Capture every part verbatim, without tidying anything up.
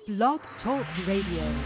Blog Talk Radio.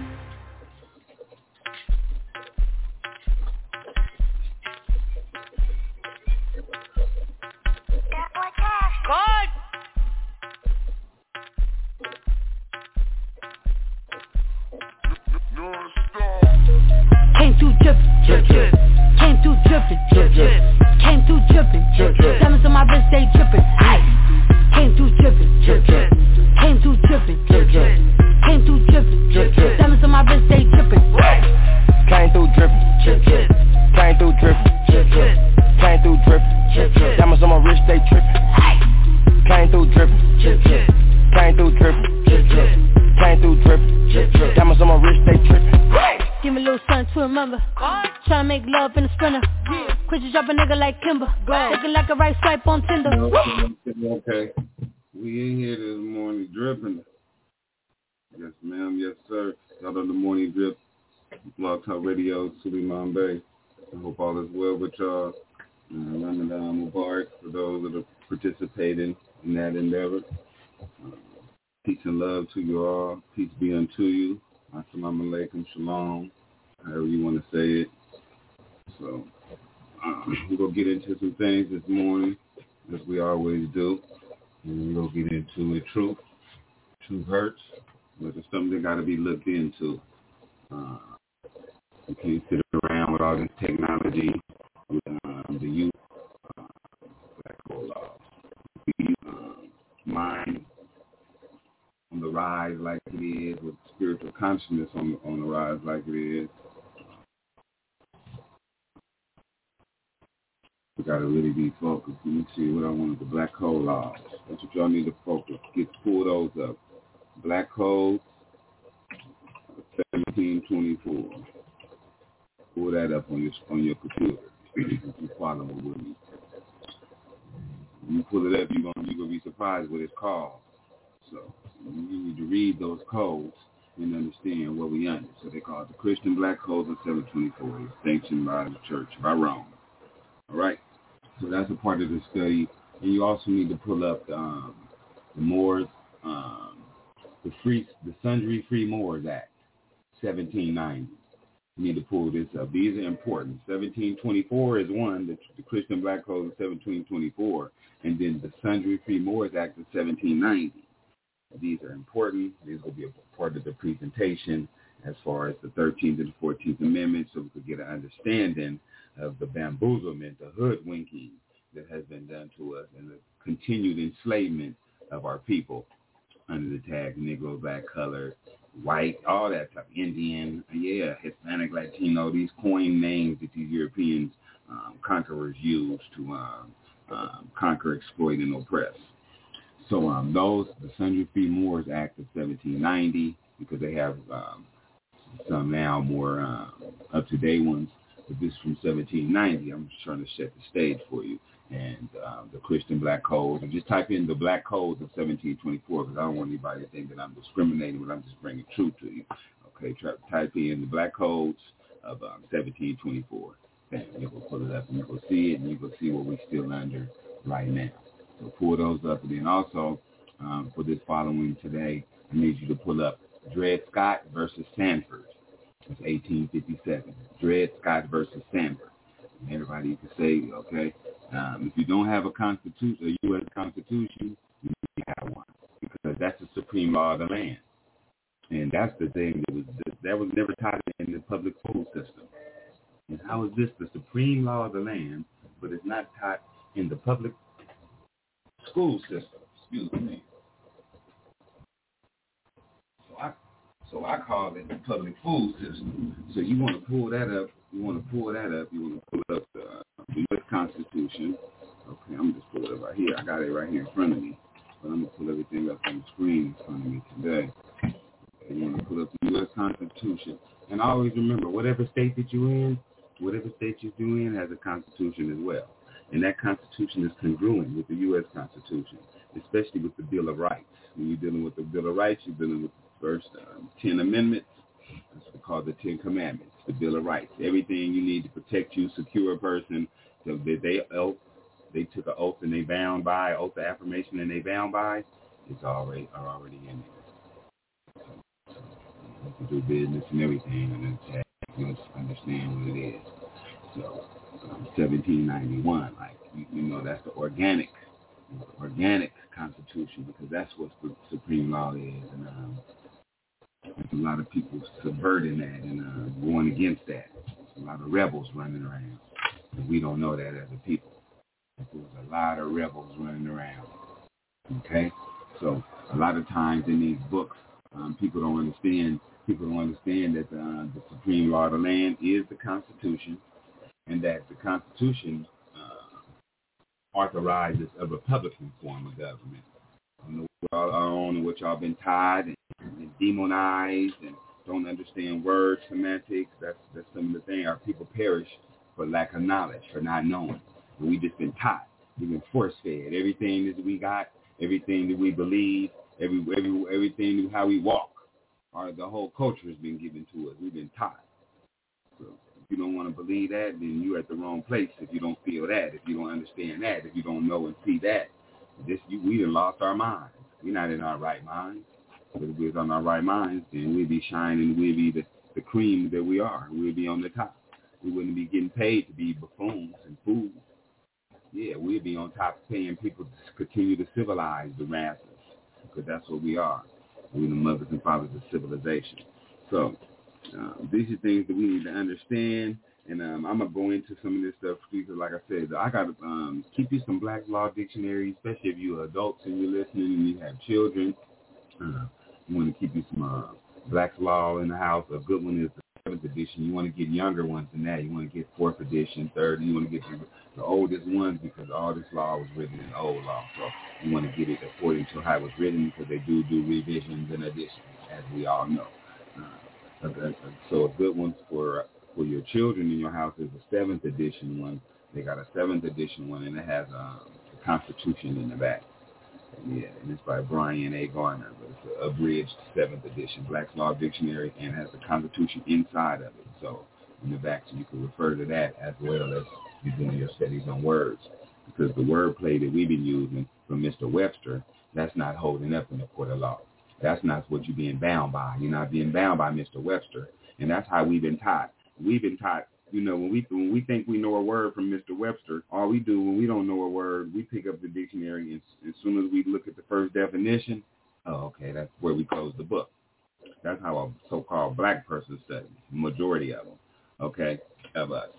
Came through drippin', drip, drip. Came through drippin', drip, drip. Came through drippin', drip, drip. Diamonds on my wrist, they drippin', ice. Came through drippin', drip, drip. Came through drippin', drip, drip. Came through drippin', drip, drip. Diamonds on my wrist, they drippin', ice. Came through drippin', drip, drip. Came through drippin', drip, drip. Came through drippin', drip, drip. Diamonds on my wrist, they drippin', ice. Came through drippin', drip, drip. Came through drippin', drip, drip. Came through drippin', drip, drip. Diamonds on my wrist, they drippin', ice. Give me a little something to remember. Tryna make love in the sprinter. Quit you drop a nigga like Kimber. Looking like a right swipe on Tinder. Okay. We in here this morning dripping. Yes, ma'am. Yes, sir. Y'all on the morning drip. Blog Talk Radio, Suleiman Bay. I hope all is well with y'all. Uh, Ramadan Mubarak for those that are participating in that endeavor. Uh, peace and love to you all. Peace be unto you. Assalamu alaikum, shalom, however you want to say it. So, um, we're going to get into some things this morning, as we always do. And we're going to get into it. Truth. Truth hurts, but it's something that got to be looked into. Uh, you can't sit around with all this technology, with um, the youth, uh, black hole laws, the um, mind on the rise like it is, with spiritual consciousness on on the rise like it is. We gotta really be focused. Let me see what I wanted. The black hole laws. That's what y'all need to focus. Get pull those up. Black hole seventeen twenty-four. Pull that up on your on your computer. If you follow it with me. When you pull it up, you're gonna you're gonna be surprised what it's called. So you need to read those codes and understand what we under. So they call it the Christian Black Codes of seven twenty-four. It's sanctioned by the church, by Rome. All right? So that's a part of the study. And you also need to pull up um, the Moors, um, the free, the Sundry Free Moors Act, seventeen ninety. You need to pull this up. These are important. seventeen twenty-four is one, the, the Christian Black Code of seventeen twenty-four, and then the Sundry Free Moors Act of seventeen ninety. These are important. These will be a part of the presentation as far as the thirteenth and the fourteenth Amendments, so we could get an understanding of the bamboozlement, the hoodwinking that has been done to us, and the continued enslavement of our people under the tag Negro, black, colored, white, all that stuff, Indian, yeah, Hispanic, Latino, these coined names that these Europeans um, conquerors used to um, um, conquer, exploit, and oppress. So um, those, the Sundry Free Moors Act of seventeen ninety, because they have um, some now more uh, up-to-date ones, but this is from seventeen ninety. I'm just trying to set the stage for you. And uh, the Christian Black Codes, and just type in the Black Codes of seventeen twenty-four, because I don't want anybody to think that I'm discriminating, but I'm just bringing truth to you. Okay, try, type in the Black Codes of um, seventeen twenty-four, and you will pull it up, and you will see it, and you will see what we're still under right now. So pull those up, and then also um, for this following today, I need you to pull up Dred Scott versus Sanford. It's eighteen fifty-seven. Dred Scott versus Sanford. And everybody can say, okay, um, if you don't have a constitution, a U S Constitution, you need to have one, because that's the supreme law of the land, and that's the thing that was that was never taught in the public school system. And how is this the supreme law of the land, but it's not taught in the public school system? Excuse me. So I, so I call it the public food system. So you want to pull that up. You want to pull that up. You want to pull up the, uh, the U S Constitution. Okay, I'm just pull it up right here. I got it right here in front of me. But I'm going to pull everything up on the screen in front of me today. Okay, you want to pull up the U S Constitution. And always remember, whatever state that you're in, whatever state you're in has a constitution as well. And that constitution is congruent with the U S Constitution, especially with the Bill of Rights. When you're dealing with the Bill of Rights, you're dealing with the first um, ten amendments. That's what we call the Ten Commandments, the Bill of Rights. Everything you need to protect you, secure a person, so that they oath, they took an oath and they bound by, oath of affirmation and they bound by, it's already are already in there. You can do business and everything, and then tax, you'll understand what it is. So, um, seventeen ninety-one, like, you, you know, that's the organic, you know, the organic Constitution, because that's what the supreme law is, and um, there's a lot of people subverting that and uh, going against that. There's a lot of rebels running around, and we don't know that as a people. There's a lot of rebels running around, okay? So a lot of times in these books, um, people don't understand, people don't understand that the, uh, the supreme law of the land is the Constitution, and that the Constitution uh, authorizes a Republican form of government. I don't know what y'all are on and what y'all been tied and, and demonized and don't understand word semantics. That's that's some of the thing. Our people perish for lack of knowledge, for not knowing. And we just been taught. We've been force-fed. Everything that we got, everything that we believe, every every everything how we walk, or the whole culture has been given to us. We've been taught. So if you don't want to believe that, then you're at the wrong place. If you don't feel that, if you don't understand that, if you don't know and see that, this you, we done lost our minds. We're not in our right minds. But if we was on our right minds, then we'd be shining. We'd be the, the cream that we are. We'd be on the top. We wouldn't be getting paid to be buffoons and fools. Yeah, we'd be on top paying people to continue to civilize the masses, because that's what we are. We're the mothers and fathers of civilization. So uh, these are things that we need to understand. And um, I'm going to go into some of this stuff because, like I said, I got to um, keep you some Black Law Dictionary, especially if you're adults and you're listening and you have children. Uh, you want to keep you some uh, Black's Law in the house. A good one is the seventh edition. You want to get younger ones than that. You want to get fourth edition, third. You want to get the, the oldest ones because all this law was written in old law. So you want to get it according to how it was written because they do do revisions and additions, as we all know. Uh, so a good one for for your children in your house is the seventh edition one. They got a seventh edition one, and it has um, the Constitution in the back. Yeah, and it's by Brian A. Garner, but it's an abridged seventh edition Black's Law Dictionary, and has the Constitution inside of it. So in the back, so you can refer to that as well as you doing your studies on words, because the wordplay that we've been using from Mister Webster, that's not holding up in the court of law. That's not what you're being bound by. You're not being bound by Mister Webster, and that's how we've been taught. We've been taught, you know, when we when we think we know a word from Mister Webster, all we do when we don't know a word, we pick up the dictionary, and as soon as we look at the first definition, oh, okay, that's where we close the book. That's how a so-called black person studies, majority of them, okay, of us.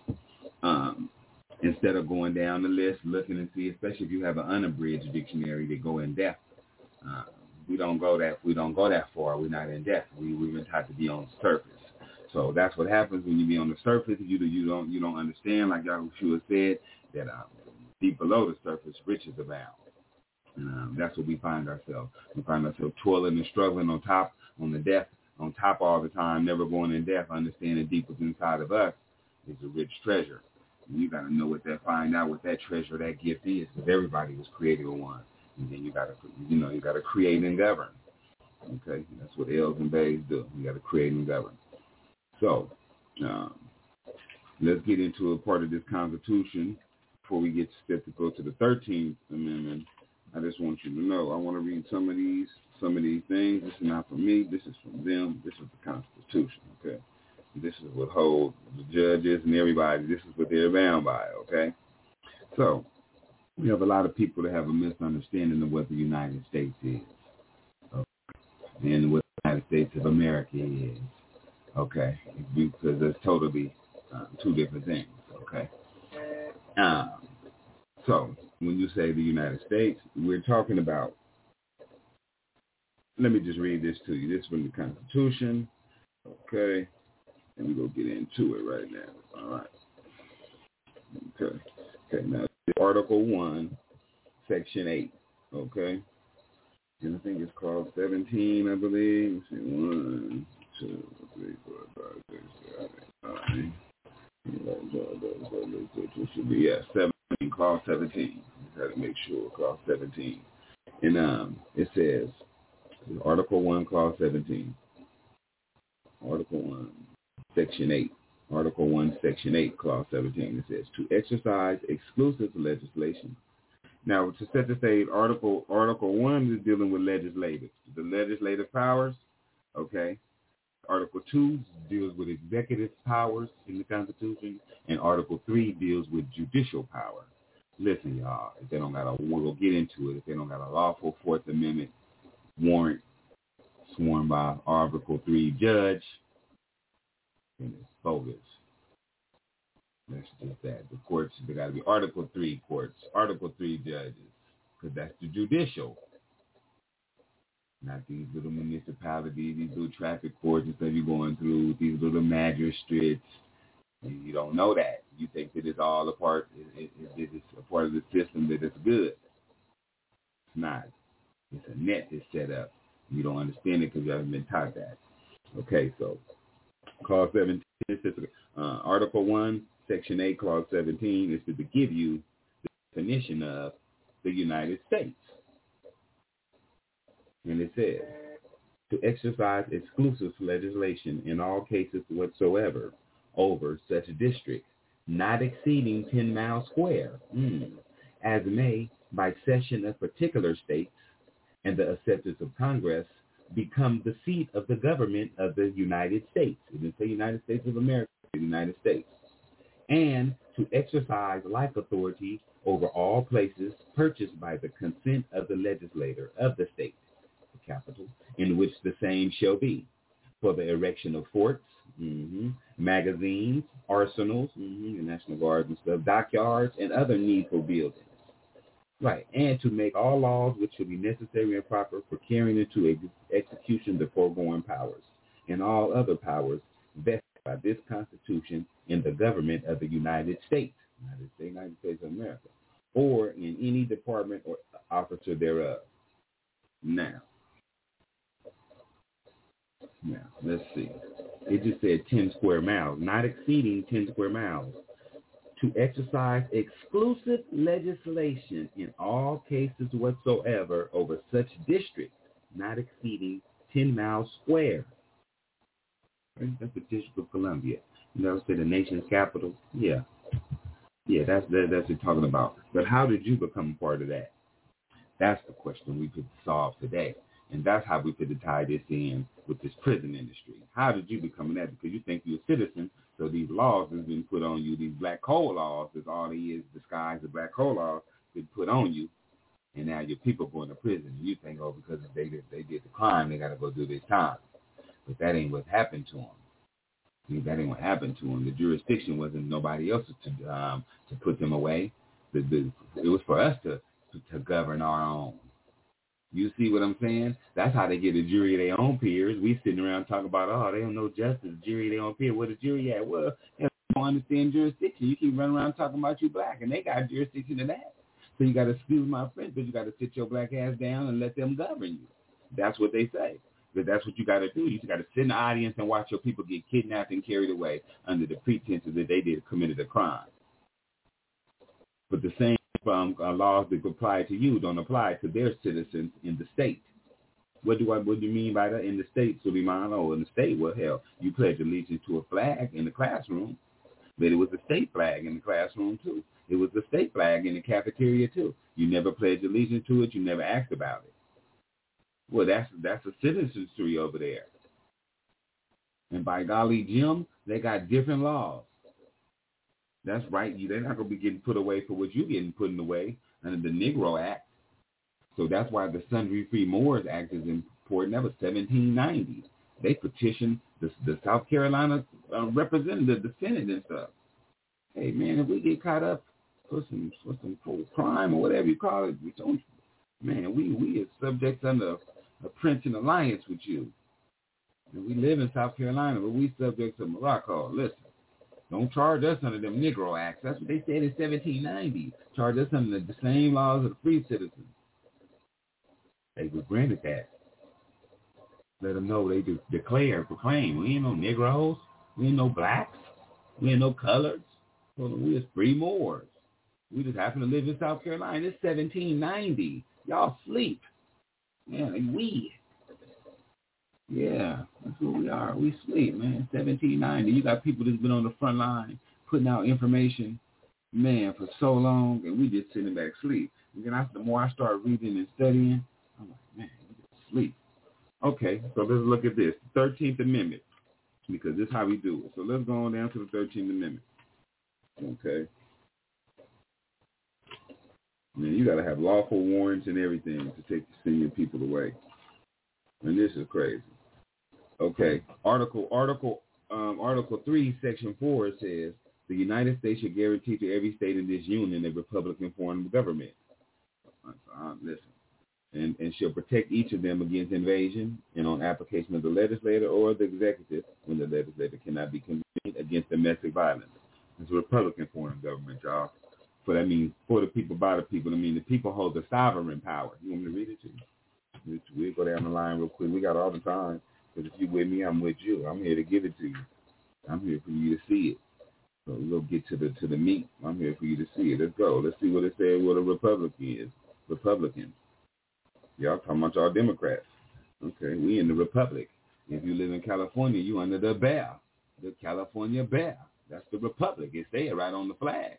Um, instead of going down the list, looking and see, especially if you have an unabridged dictionary, they go in depth. Uh, we don't go that we don't go that far. We're not in depth. We we've been taught to be on the surface. So that's what happens when you be on the surface. You you don't you don't understand, like Yahushua said, that um, deep below the surface, riches abound. And um, that's what we find ourselves. We find ourselves toiling and struggling on top, on the depth, on top all the time, never going in depth, understanding deep what's inside of us is a rich treasure. And you got to know what that, find out what that treasure, that gift is, because everybody was created with one. And then you got to, you know, you got to create and govern. Okay, that's what L's and Bays do. You got to create and govern. So, um, let's get into a part of this Constitution before we get set to go to the thirteenth Amendment. I just want you to know, I want to read some of these, some of these things. This is not from me. This is from them. This is the Constitution, okay? This is what holds the judges and everybody. This is what they're bound by, okay? So, we have a lot of people that have a misunderstanding of what the United States is, okay? And what the United States of America is. Okay, because it's totally uh, two different things, okay? Um, so, when you say the United States, we're talking about, let me just read this to you. This is from the Constitution, okay? And we're going to get into it right now, all right? Okay, okay, now, Article one, Section eight, okay? And I think it's called seventeen, I believe. Let's see, one, two, three, four, five, six, seven, eight, nine. It should be, yeah, seventeen, clause seventeen. Just had to make sure, clause seventeen. And um, it says, Article one, clause seventeen. Article one, Section eight. Article one, Section eight, clause seventeen. It says, to exercise exclusive legislation. Now, to set the stage, Article Article one is dealing with legislative. The legislative powers, Okay? Article two deals with executive powers in the Constitution, and Article three deals with judicial power. Listen, y'all, if they don't got a, we'll get into it, if they don't got a lawful Fourth Amendment warrant sworn by Article three judge, then it's bogus. That's just that. The courts, they got to be Article three courts, Article three judges, because that's the judicial. Not these little municipalities, these little traffic courts and stuff you're going through, these little magistrates. You don't know that. You think that it's all a part, it, it, it, it's a part of the system that it's good. It's not. It's a net that's set up. You don't understand it because you haven't been taught that. Okay, so Clause seventeen, uh, Article one, Section eight, Clause seventeen is to give you the definition of the United States. And it says, to exercise exclusive legislation in all cases whatsoever over such districts not exceeding ten miles square, mm, as may, by cession of particular states and the acceptance of Congress, become the seat of the government of the United States. It didn't say United States of America, the United States. And to exercise like authority over all places purchased by the consent of the legislator of the state, the capital, in which the same shall be, for the erection of forts, mm-hmm, magazines, arsenals, mm-hmm, the National Guards and stuff, dockyards, and other needful buildings. Right, and to make all laws which shall be necessary and proper for carrying into ex- execution the foregoing powers, and all other powers vested by this Constitution in the government of the United States, United States, United States of America, or in any department or officer thereof. Now, now let's see. It just said ten square miles, not exceeding ten square miles. To exercise exclusive legislation in all cases whatsoever over such districts not exceeding ten miles square. That's the District of Columbia. You know, say the nation's capital. Yeah, yeah, that's that, that's what you're talking about. But how did you become part of that? That's the question we could solve today, and that's how we could tie this in with this prison industry. How did you become that? Because you think you're a citizen. So these laws have been put on you, these black coal laws, that's all they is, disguised the black coal laws, been put on you, and now your people going to prison. You think, oh, because if they did, they did the crime, they got to go do this time. But that ain't what happened to them. See, that ain't what happened to them. The jurisdiction wasn't nobody else's to um, to put them away. The, the, it was for us to, to to govern our own. You see what I'm saying? That's how they get a jury of their own peers. We sitting around talking about, oh, they don't know justice, jury of their own peers. Where the jury at? Well, they don't understand jurisdiction. You keep running around talking about you black, and they got jurisdiction to that. So you got to excuse my French, but you got to sit your black ass down and let them govern you. That's what they say. But that's what you got to do. You just got to sit in the audience and watch your people get kidnapped and carried away under the pretenses that they did committed a crime. But the same um, uh, laws that apply to you don't apply to their citizens in the state. What do I? What do you mean by that? In the state, Suleiman? Oh, in the state, well, hell, you pledge allegiance to a flag in the classroom, but it was a state flag in the classroom too. It was the state flag in the cafeteria too. You never pledged allegiance to it. You never asked about it. Well, that's that's a citizenry over there. And by golly, Jim, they got different laws. That's right. You they're not gonna be getting put away for what you're getting put away under the Negro Act. So that's why the Sundry Free Moors Act is important. That was seventeen ninety. They petitioned the, the South Carolina uh, representative, the Senate and stuff. Hey, man, if we get caught up for some for some for crime or whatever you call it, we don't. Man, we we are subjects under a Prince in alliance with you. And we live in South Carolina, but we subjects of Morocco. Listen, don't charge us under them Negro Acts. That's what they said in seventeen ninety. Charge us under the same laws of the free citizens. They were granted that. Let them know they de- declare, proclaim. We ain't no Negroes. We ain't no blacks. We ain't no coloreds. We just free Moors. We just happen to live in South Carolina. It's seventeen ninety. Y'all sleep. Yeah, we. Yeah, that's what we are. We sleep, man. seventeen ninety. You got people that's been on the front line putting out information, man, for so long, and we just sitting back sleep. And then I, the more I start reading and studying, I'm like, man, we just sleep. Okay, so let's look at this. thirteenth Amendment, because this is how we do it. So let's go on down to the thirteenth Amendment. Okay. Man, you got to have lawful warrants and everything to take to send your people away. And this is crazy. Okay, Article Article um, Article three, Section four says the United States should guarantee to every state in this union a Republican form of government. So, uh, listen, and, and shall protect each of them against invasion and on application of the legislator or the executive when the legislator cannot be convened against domestic violence. It's a Republican form of government, y'all. So that means for the people, by the people. I mean, the people hold the sovereign power. You want me to read it to you? We'll go down the line real quick. We got all the time. Because if you're with me, I'm with you. I'm here to give it to you. I'm here for you to see it. So we'll get to the to the meat. I'm here for you to see it. Let's go. Let's see what it says what a Republican is. Republican. Y'all talking about y'all Democrats. Okay, we in the Republic. If you live in California, you under the bear. The California bear. That's the Republic. It's there right on the flag.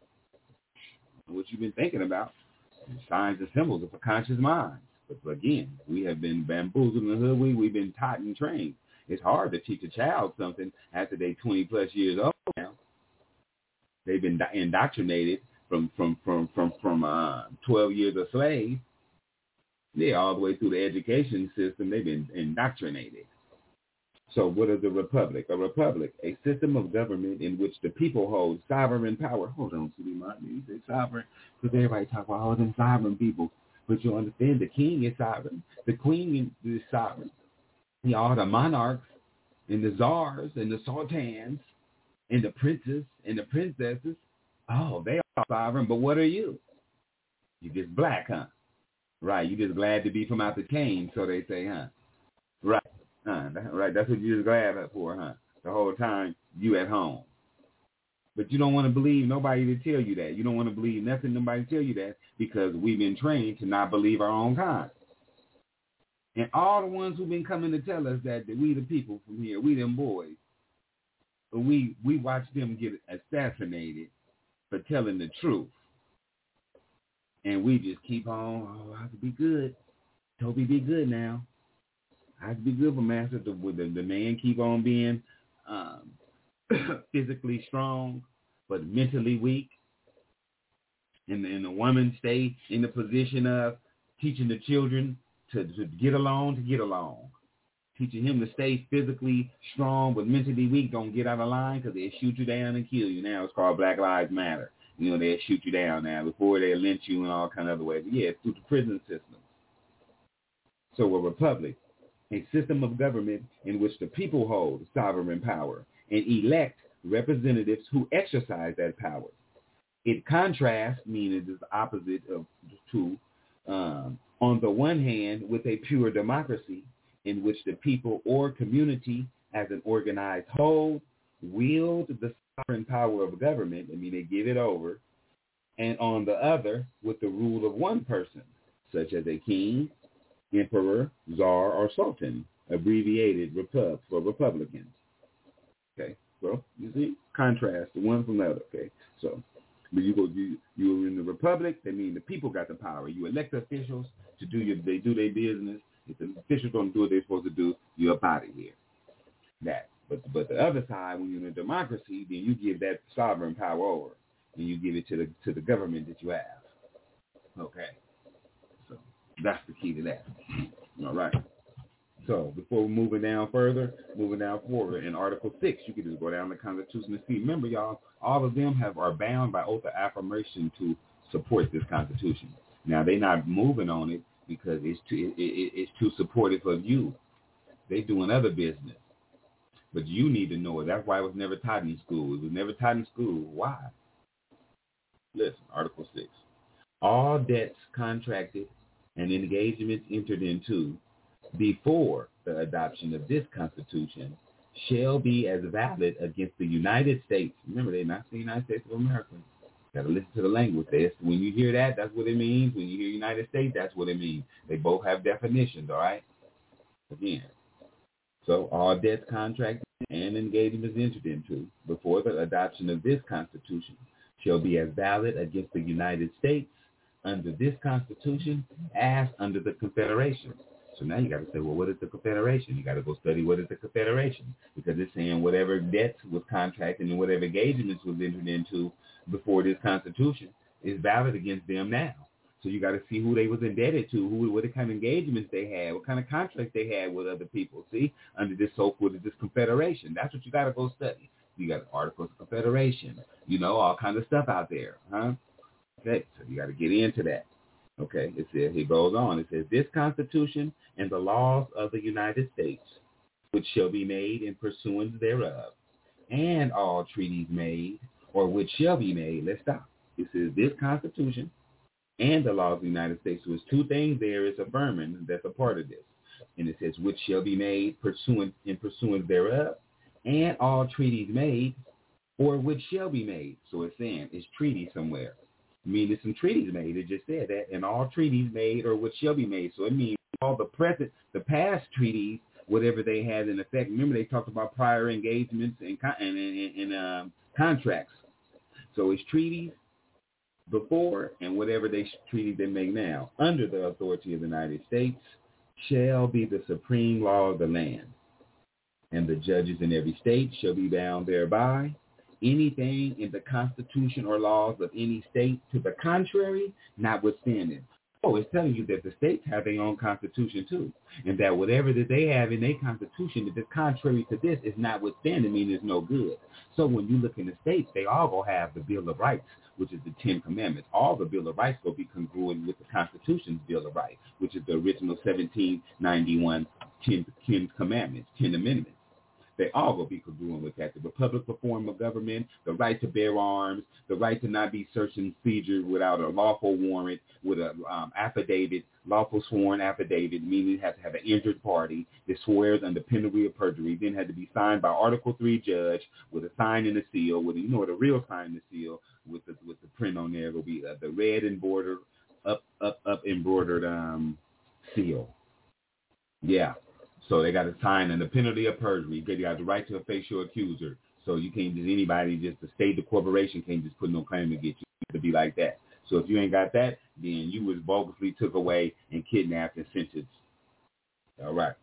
What you've been thinking about. Signs and symbols of a conscious mind. But again, we have been bamboozled in the hood. We, we've been taught and trained. It's hard to teach a child something after they're twenty plus years old now. They've been indoctrinated from from from from from uh, twelve years a slave. Yeah, all the way through the education system. They've been indoctrinated. So what is a republic? A republic, a system of government in which the people hold sovereign power. Hold on, Sweetie Martin. You say sovereign because everybody talk about all them sovereign people. But you understand the king is sovereign. The queen is sovereign. You know, all the monarchs and the czars and the sultans and the princes and the princesses, oh, they are sovereign. But what are you? You just black, huh? Right. You just glad to be from out the cane, so they say, huh? Right. Huh? Right. That's what you're just glad for, huh? The whole time you at home. But you don't want to believe nobody to tell you that. You don't want to believe nothing nobody tell you that because we've been trained to not believe our own kind. And all the ones who've been coming to tell us that, that we the people from here, we them boys, but we, we watch them get assassinated for telling the truth. And we just keep on, oh, I have to be good. Toby, be good now. I have to be good for master. The, the, the man keep on being um, physically strong, but mentally weak. And, and the woman stay in the position of teaching the children to, to get along, to get along. Teaching him to stay physically strong, but mentally weak. Don't get out of line because they'll shoot you down and kill you. Now it's called Black Lives Matter. You know, they'll shoot you down now. Before they lynch you and all kind of other ways. But yeah, it's through the prison system. So a republic, a system of government in which the people hold sovereign power and elect representatives who exercise that power. It contrasts, meaning it is the opposite of to, um, on the one hand, with a pure democracy in which the people or community as an organized whole wield the sovereign power of government, I mean, they give it over, and on the other, with the rule of one person, such as a king, emperor, czar, or sultan, abbreviated repub for Republicans. Okay, well, you see, contrast the one from the other. Okay, so when you go, you you're in the republic. That means the people got the power. You elect officials to do your, they do their business. If the officials don't do what they're supposed to do, you're up out of here. That, but but the other side, when you're in a democracy, then you give that sovereign power over, and you give it to the to the government that you have. Okay. That's the key to that. All right. So before we're moving down further, moving down forward, in Article six, you can just go down the Constitution and see. Remember, y'all, all of them have are bound by oath of affirmation to support this Constitution. Now, they're not moving on it because it's too, it, it, it's too supportive of you. They're doing other business. But you need to know it. That's why it was never taught in school. It was never taught in school. Why? Listen, Article six. All debts contracted and engagements entered into before the adoption of this Constitution shall be as valid against the United States. Remember, they're not the United States of America. Got to listen to the language. They, when you hear that, that's what it means. When you hear United States, that's what it means. They both have definitions, all right? Again, so all debts contracted and engagements entered into before the adoption of this Constitution shall be as valid against the United States under this Constitution as under the Confederation. So now you got to say, well, what is the Confederation? You got to go study what is the Confederation, because it's saying whatever debts was contracted and whatever engagements was entered into before this Constitution is valid against them now. So you got to see who they was indebted to, who, what kind of engagements they had, what kind of contracts they had with other people. See, under this so-called this Confederation, that's what you got to go study. You got Articles of Confederation, you know, all kinds of stuff out there, huh? Okay, so you got to get into that. Okay, it says, he goes on, it says, this Constitution and the laws of the United States, which shall be made in pursuance thereof, and all treaties made, or which shall be made, let's stop. It says, this Constitution and the laws of the United States, so it's two things there is affirming that's a part of this. And it says, which shall be made pursuant in pursuance thereof, and all treaties made, or which shall be made. So it's saying it's treaty somewhere. Meaning some treaties made. It just said that, and all treaties made or which shall be made. So it means all the present, the past treaties, whatever they had in effect. Remember, they talked about prior engagements and and, and, and um, contracts. So it's treaties before and whatever they treaties they make now under the authority of the United States shall be the supreme law of the land, and the judges in every state shall be bound thereby. Anything in the Constitution or laws of any state to the contrary, notwithstanding. Oh, it's telling you that the states have their own constitution too, and that whatever that they have in their constitution that is contrary to this is notwithstanding, meaning it's no good. So when you look in the states, they all go have the Bill of Rights, which is the Ten Commandments. All the Bill of Rights go be congruent with the Constitution's Bill of Rights, which is the original seventeen ninety-one Ten, Ten Commandments, Ten Amendments. They all will be congruent with that. The Republic of form of government, the right to bear arms, the right to not be searched and seized without a lawful warrant, with a um, affidavit, lawful sworn affidavit, meaning it has to have an injured party that swears under penalty of perjury, then had to be signed by Article three judge with a sign and a seal, with a, you know what a real sign and a seal, with the with the print on there will be uh, the red embroidered, up, up, up embroidered um, seal. Yeah. So they got to sign under penalty of perjury. They got the right to face your accuser. So you can't just anybody, just the state, the corporation can't just put no claim to get you. It to be like that. So if you ain't got that, then you was bogusly took away and kidnapped and sentenced. All right.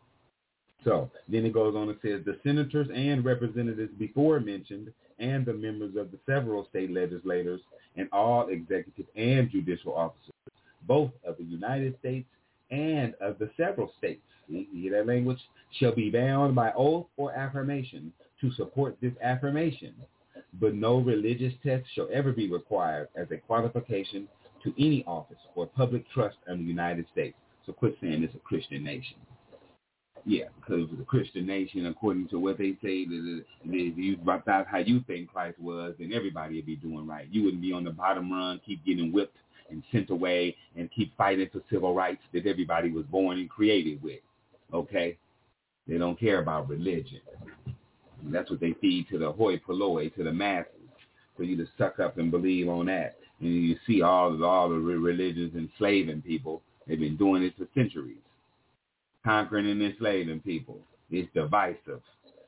So then it goes on and says the senators and representatives before mentioned and the members of the several state legislators and all executive and judicial officers, both of the United States and of the several states, you hear that language, shall be bound by oath or affirmation to support this affirmation, but no religious test shall ever be required as a qualification to any office or public trust in the United States. So quit saying it's a Christian nation. Yeah, because it was a Christian nation, according to what they say, that if you baptize how you think Christ was, then everybody would be doing right. You wouldn't be on the bottom run, keep getting whipped and sent away and keep fighting for civil rights that everybody was born and created with. Okay? They don't care about religion. And that's what they feed to the hoi polloi, to the masses, for you to suck up and believe on that. And you see all of all the religions enslaving people. They've been doing it for centuries, conquering and enslaving people. It's divisive.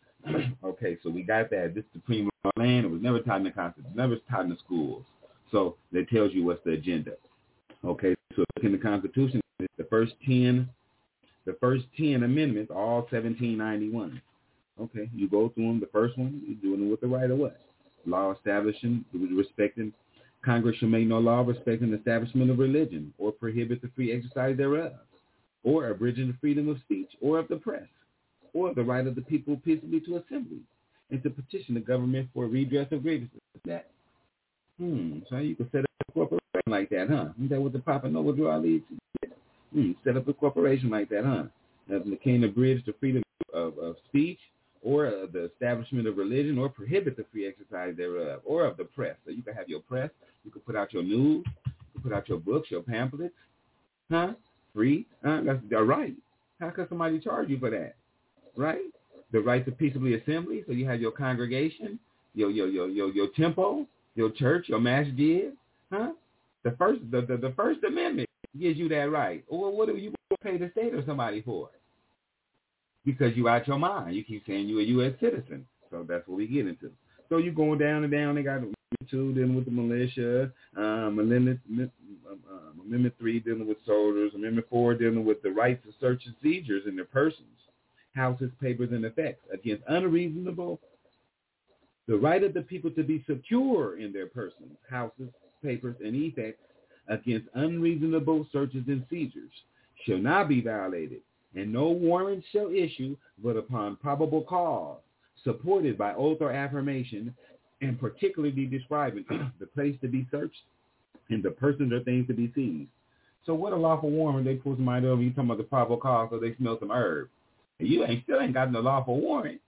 Okay, so we got that. This supreme law of the land. It was never taught in the Constitution, never taught in the schools. So that tells you what's the agenda. Okay, so look in the Constitution, the first ten, the first ten amendments, all seventeen ninety-one. Okay, you go through them. The first one, you're doing it with the right of what? Law establishing, respecting, Congress shall make no law respecting the establishment of religion or prohibit the free exercise thereof, or abridging the freedom of speech or of the press, or the right of the people peaceably to assembly and to petition the government for redress of grievances. That, hmm, so you can set up a corporation like that, huh? Isn't that what the Papa Noah draw leads? Hmm, set up a corporation like that, huh? That can abridge the freedom of, of speech, or uh, the establishment of religion, or prohibit the free exercise thereof, or of the press. So you can have your press, you can put out your news, you can put out your books, your pamphlets, huh? Free, huh? That's the right. How can somebody charge you for that, right? The right to peaceably assembly, so you have your congregation, your your your your, your temple, your church, your masjid, huh? The first the, the, the First Amendment gives you that right. Or what do you pay the state or somebody for? Because you out your mind. You keep saying you're a U S citizen. So that's what we get into. So you going down and down. They got YouTube, then with the militia, uh, military, uh, Amendment three dealing with soldiers. Amendment four dealing with the right to search and seizures in their persons, houses, papers, and effects against unreasonable, the right of the people to be secure in their persons, houses, papers, and effects against unreasonable searches and seizures shall not be violated, and no warrant shall issue but upon probable cause, supported by oath or affirmation, and particularly describing the place to be searched and the persons or things to be seized. So what a lawful warrant, they pull somebody over, you talking about the probable cause, so they smell some herb. And you ain't still ain't got no lawful warrant.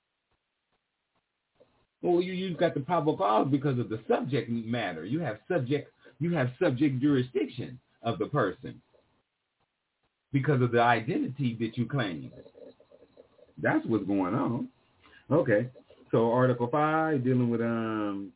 Well, you, you got the probable cause because of the subject matter. You have subject, you have subject jurisdiction of the person because of the identity that you claim. That's what's going on. Okay. So Article five, dealing with um,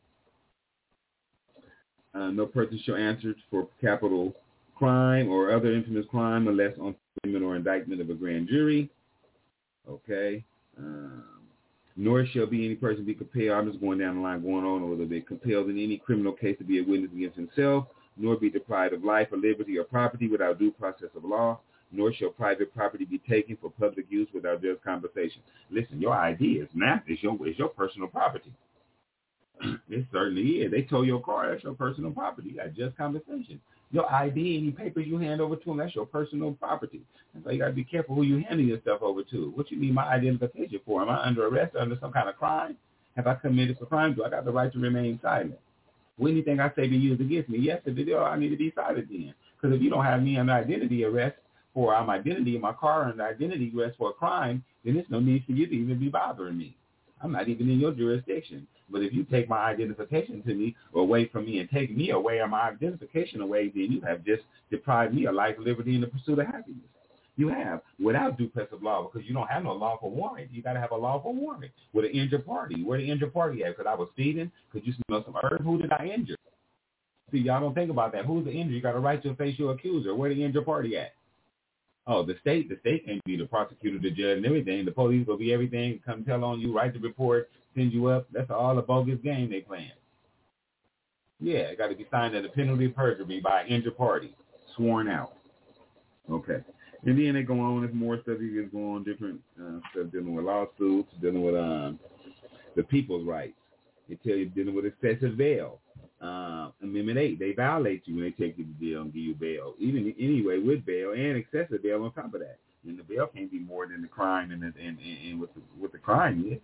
uh, no person shall answer for capital crime or other infamous crime unless on indictment or indictment of a grand jury. Okay. Um, nor shall be any person be compelled, I'm just going down the line, going on a little bit, compelled in any criminal case to be a witness against himself, nor be deprived of life or liberty or property without due process of law, nor shall private property be taken for public use without just compensation. Listen, your I D is not, it's your, it's your personal property. It certainly is. They tow your car, that's your personal property. You got just compensation. Your I D, any papers you hand over to them, that's your personal property. And so you got to be careful who you handing your stuff over to. What you need my identification for? Am I under arrest or under some kind of crime? Have I committed a crime? Do I got the right to remain silent? Will anything I say be used against me? Yes, if it is, I need to be silent then. Because if you don't have me under identity arrest for my identity in my car and identity arrest for a crime, then there's no need for you to even be bothering me. I'm not even in your jurisdiction. But if you take my identification to me or away from me and take me away or my identification away, then you have just deprived me of life, liberty, and the pursuit of happiness. You have, without due process of law, because you don't have no lawful warrant. You got to have a lawful warrant with an injured party. Where the injured party at? Because I was feeding? Could you smell some herb? Who did I injure? See, y'all don't think about that. Who's the injured? You got a right to face your accuser. Where the injured party at? Oh, the state. The state can't be the prosecutor, the judge, and everything. The police will be everything. Come tell on you, write the report, send you up. That's all a bogus game they playing. Yeah, it got to be signed at a penalty of perjury by an injured party, sworn out. Okay. And then they go on with more stuff. You can go on different uh, stuff dealing with lawsuits, dealing with um, the people's rights. They tell you dealing with excessive bail. Uh, Amendment eight, they violate you when they take you to jail and give you bail. Even anyway, with bail and excessive bail on top of that. And the bail can't be more than the crime and, and, and, and what, the, what the crime is.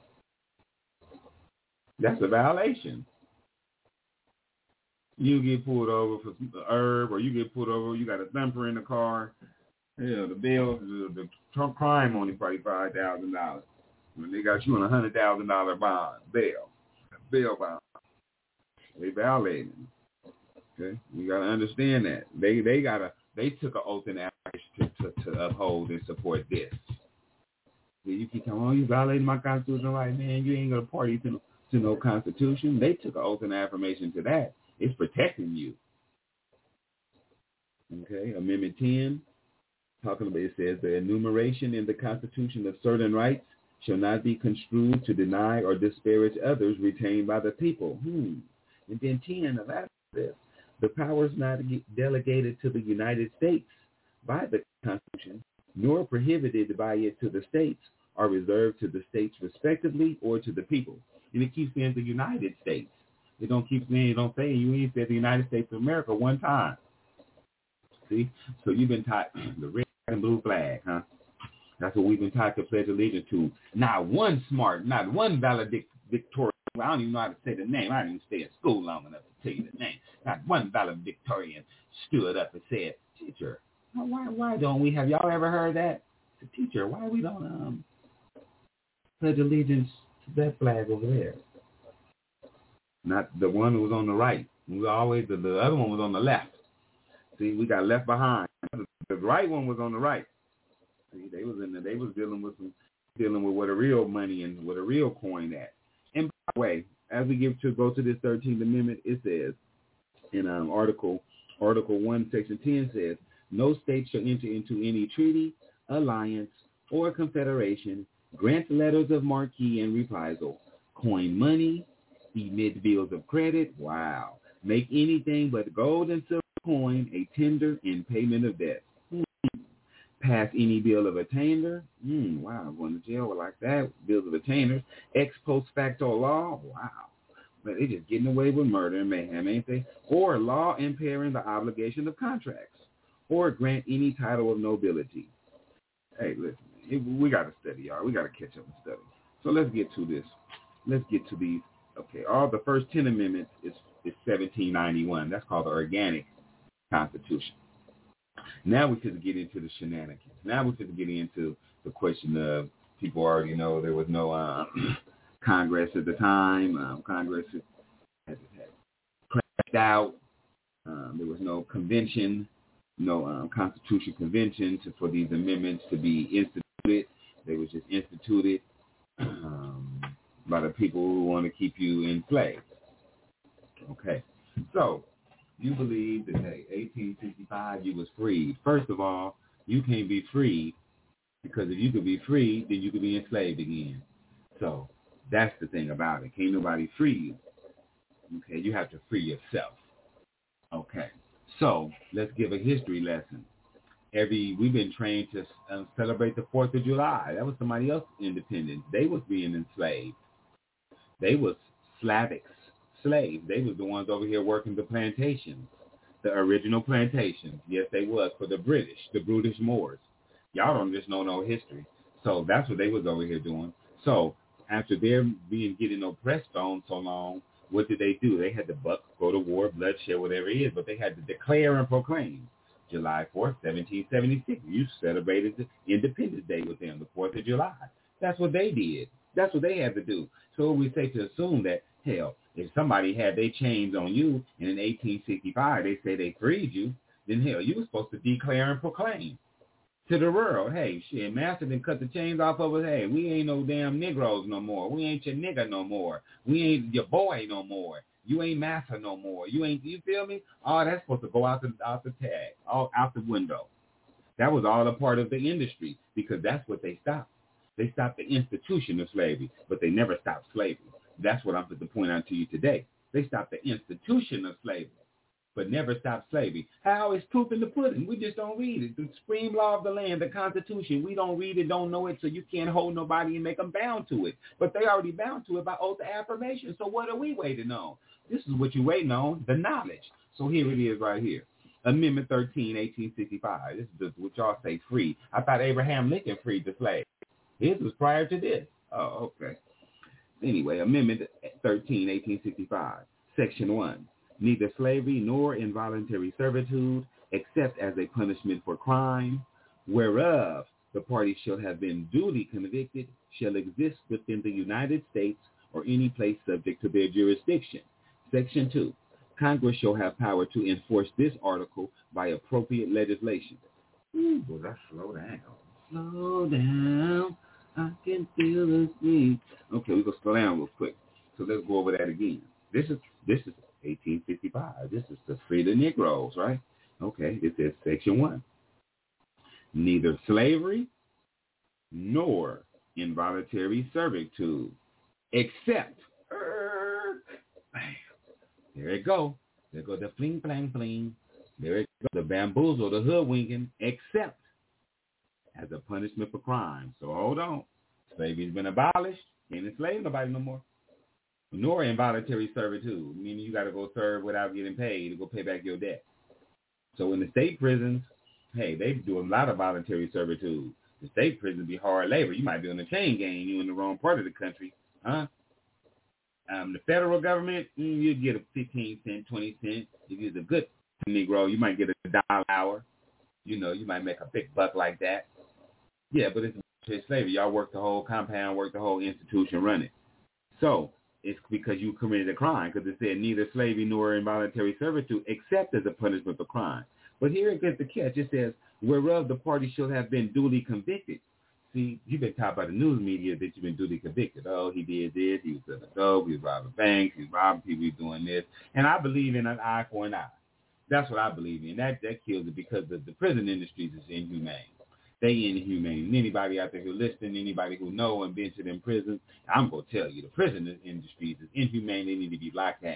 That's a violation. You get pulled over for herb, or you get pulled over, you got a thumper in the car. Yeah, the bail, the, the Trump crime only probably five thousand dollars. When they got you on a one hundred thousand dollars bond, bail, bail bond. They violated. Okay, you got to understand that. They they got to, they took an oath and affirmation to, to, to uphold and support this. So you keep telling, oh, you violating my constitutional right, man. You ain't going to party to, to no constitution. They took an oath and affirmation to that. It's protecting you. Okay, Amendment ten. Talking about, it says the enumeration in the Constitution of certain rights shall not be construed to deny or disparage others retained by the people. Hmm. And then ten, the last says the powers not delegated to the United States by the Constitution, nor prohibited by it to the states, are reserved to the states respectively or to the people. And it keeps saying the United States. It don't keep saying, it don't say, you ain't said the United States of America one time. See? So you've been taught the red and blue flag, huh? That's what we've been taught to pledge allegiance to. Not one smart, not one valedictorian. I don't even know how to say the name. I didn't even stay at school long enough to tell you the name. Not one valedictorian stood up and said, teacher, why why don't we, have y'all ever heard that? The teacher, why we don't um pledge allegiance to that flag over there? Not the one who was on the right. We always, the, the other one was on the left. See, we got left behind. The right one was on the right. See, they was in the, they was dealing with some, dealing with what a real money and what a real coin at. And by the way, as we give to go to this thirteenth Amendment, it says in um, Article Article one, Section ten says, no state shall enter into any treaty, alliance, or confederation, grant letters of marque and reprisal, coin money, emit bills of credit, wow, make anything but gold and silver coin, a tender in payment of debt. Mm. Pass any bill of attainder. Mm, wow, going to jail like that. Bills of attainder. Ex post facto law. Wow. But they just getting away with murder and mayhem, ain't they? Or law impairing the obligation of contracts. Or grant any title of nobility. Hey, listen, we got to study, y'all. We got to catch up and study. So let's get to this. Let's get to these. Okay, all the first ten amendments is, is seventeen ninety-one. That's called the Organic Constitution. Now we could get into the shenanigans. Now we could get into the question of, people already know there was no uh, Congress at the time. Um, Congress had, had crashed out. Um, there was no convention, no um, Constitution convention to, for these amendments to be instituted. They was just instituted um, by the people who want to keep you enslaved. Okay, so you believe that, hey, eighteen sixty-five, you was freed. First of all, you can't be freed because if you could be freed, then you could be enslaved again. So that's the thing about it. Can't nobody free you. Okay, you have to free yourself. Okay, so let's give a history lesson. Every we've been trained to um, celebrate the fourth of July. That was somebody else's independence. They was being enslaved. They was Slavics, slaves. They was the ones over here working the plantations, the original plantations. Yes, they was for the British, the brutish Moors. Y'all don't just know no history. So that's what they was over here doing. So after they're being getting oppressed on so long, what did they do? They had to buck, go to war, bloodshed, whatever it is, but they had to declare and proclaim. July fourth, seventeen seventy-six. You celebrated the Independence Day with them, the fourth of July. That's what they did. That's what they had to do. So we say to assume that, hell, if somebody had their chains on you and in eighteen sixty-five they say they freed you, then hell, you were supposed to declare and proclaim to the world, hey, shit, master done cut the chains off of us. Hey, we ain't no damn Negroes no more. We ain't your nigga no more. We ain't your boy no more. You ain't massa no more. You ain't, you feel me? All that's supposed to go out the out the tag, all out the window. That was all a part of the industry because that's what they stopped. They stopped the institution of slavery, but they never stopped slavery. That's what I'm going to point out to you today. They stopped the institution of slavery, but never stopped slavery. How is proof in the pudding? We just don't read it. The supreme law of the land, the Constitution, we don't read it, don't know it, so you can't hold nobody and make them bound to it. But they already bound to it by oath of affirmation. So what are we waiting on? This is what you're waiting on, the knowledge. So here it is right here. Amendment thirteen, eighteen sixty-five. This is what y'all say free. I thought Abraham Lincoln freed the slaves. His was prior to this. Oh, okay. Anyway, Amendment thirteen, eighteen sixty-five. Section one. Neither slavery nor involuntary servitude, except as a punishment for crime, whereof the party shall have been duly convicted, shall exist within the United States or any place subject to their jurisdiction. Section two. Congress shall have power to enforce this article by appropriate legislation. Ooh, well, that's slow down. Slow down. I can feel the speed. Okay, we're going to slow down real quick. So let's go over that again. This is this is eighteen fifty-five. This is to free the Negroes, right? Okay, it says Section one. Neither slavery nor involuntary servitude, except... There it go. There go the fling, flang, fling. There it go. The bamboozle, the hoodwinking, except as a punishment for crime. So hold on. Slavery's been abolished. Can't enslave nobody no more. Nor involuntary servitude, meaning you got to go serve without getting paid to go pay back your debt. So in the state prisons, hey, they do a lot of voluntary servitude. The state prisons be hard labor. You might be on the chain gang. You in the wrong part of the country, huh? Um, the federal government, mm, you'd get a fifteen cent, twenty cent. If you're a good Negro, you might get a dollar an hour. You know, you might make a big buck like that. Yeah, but it's, it's slavery. Y'all work the whole compound, work the whole institution, run it. So it's because you committed a crime, because it said neither slavery nor involuntary servitude except as a punishment for crime. But here it gets the catch. It says, whereof the party shall have been duly convicted. See, you've been taught by the news media that you've been duly convicted. Oh, he did this. He was selling dope. He was robbing banks. He was robbing people. He was doing this. And I believe in an eye for an eye. That's what I believe in. That that kills it because the, the prison industries is inhumane. They inhumane. And anybody out there who listening, anybody who know and been to them prisons, I'm going to tell you, the prison industries is inhumane. They need to be locked down.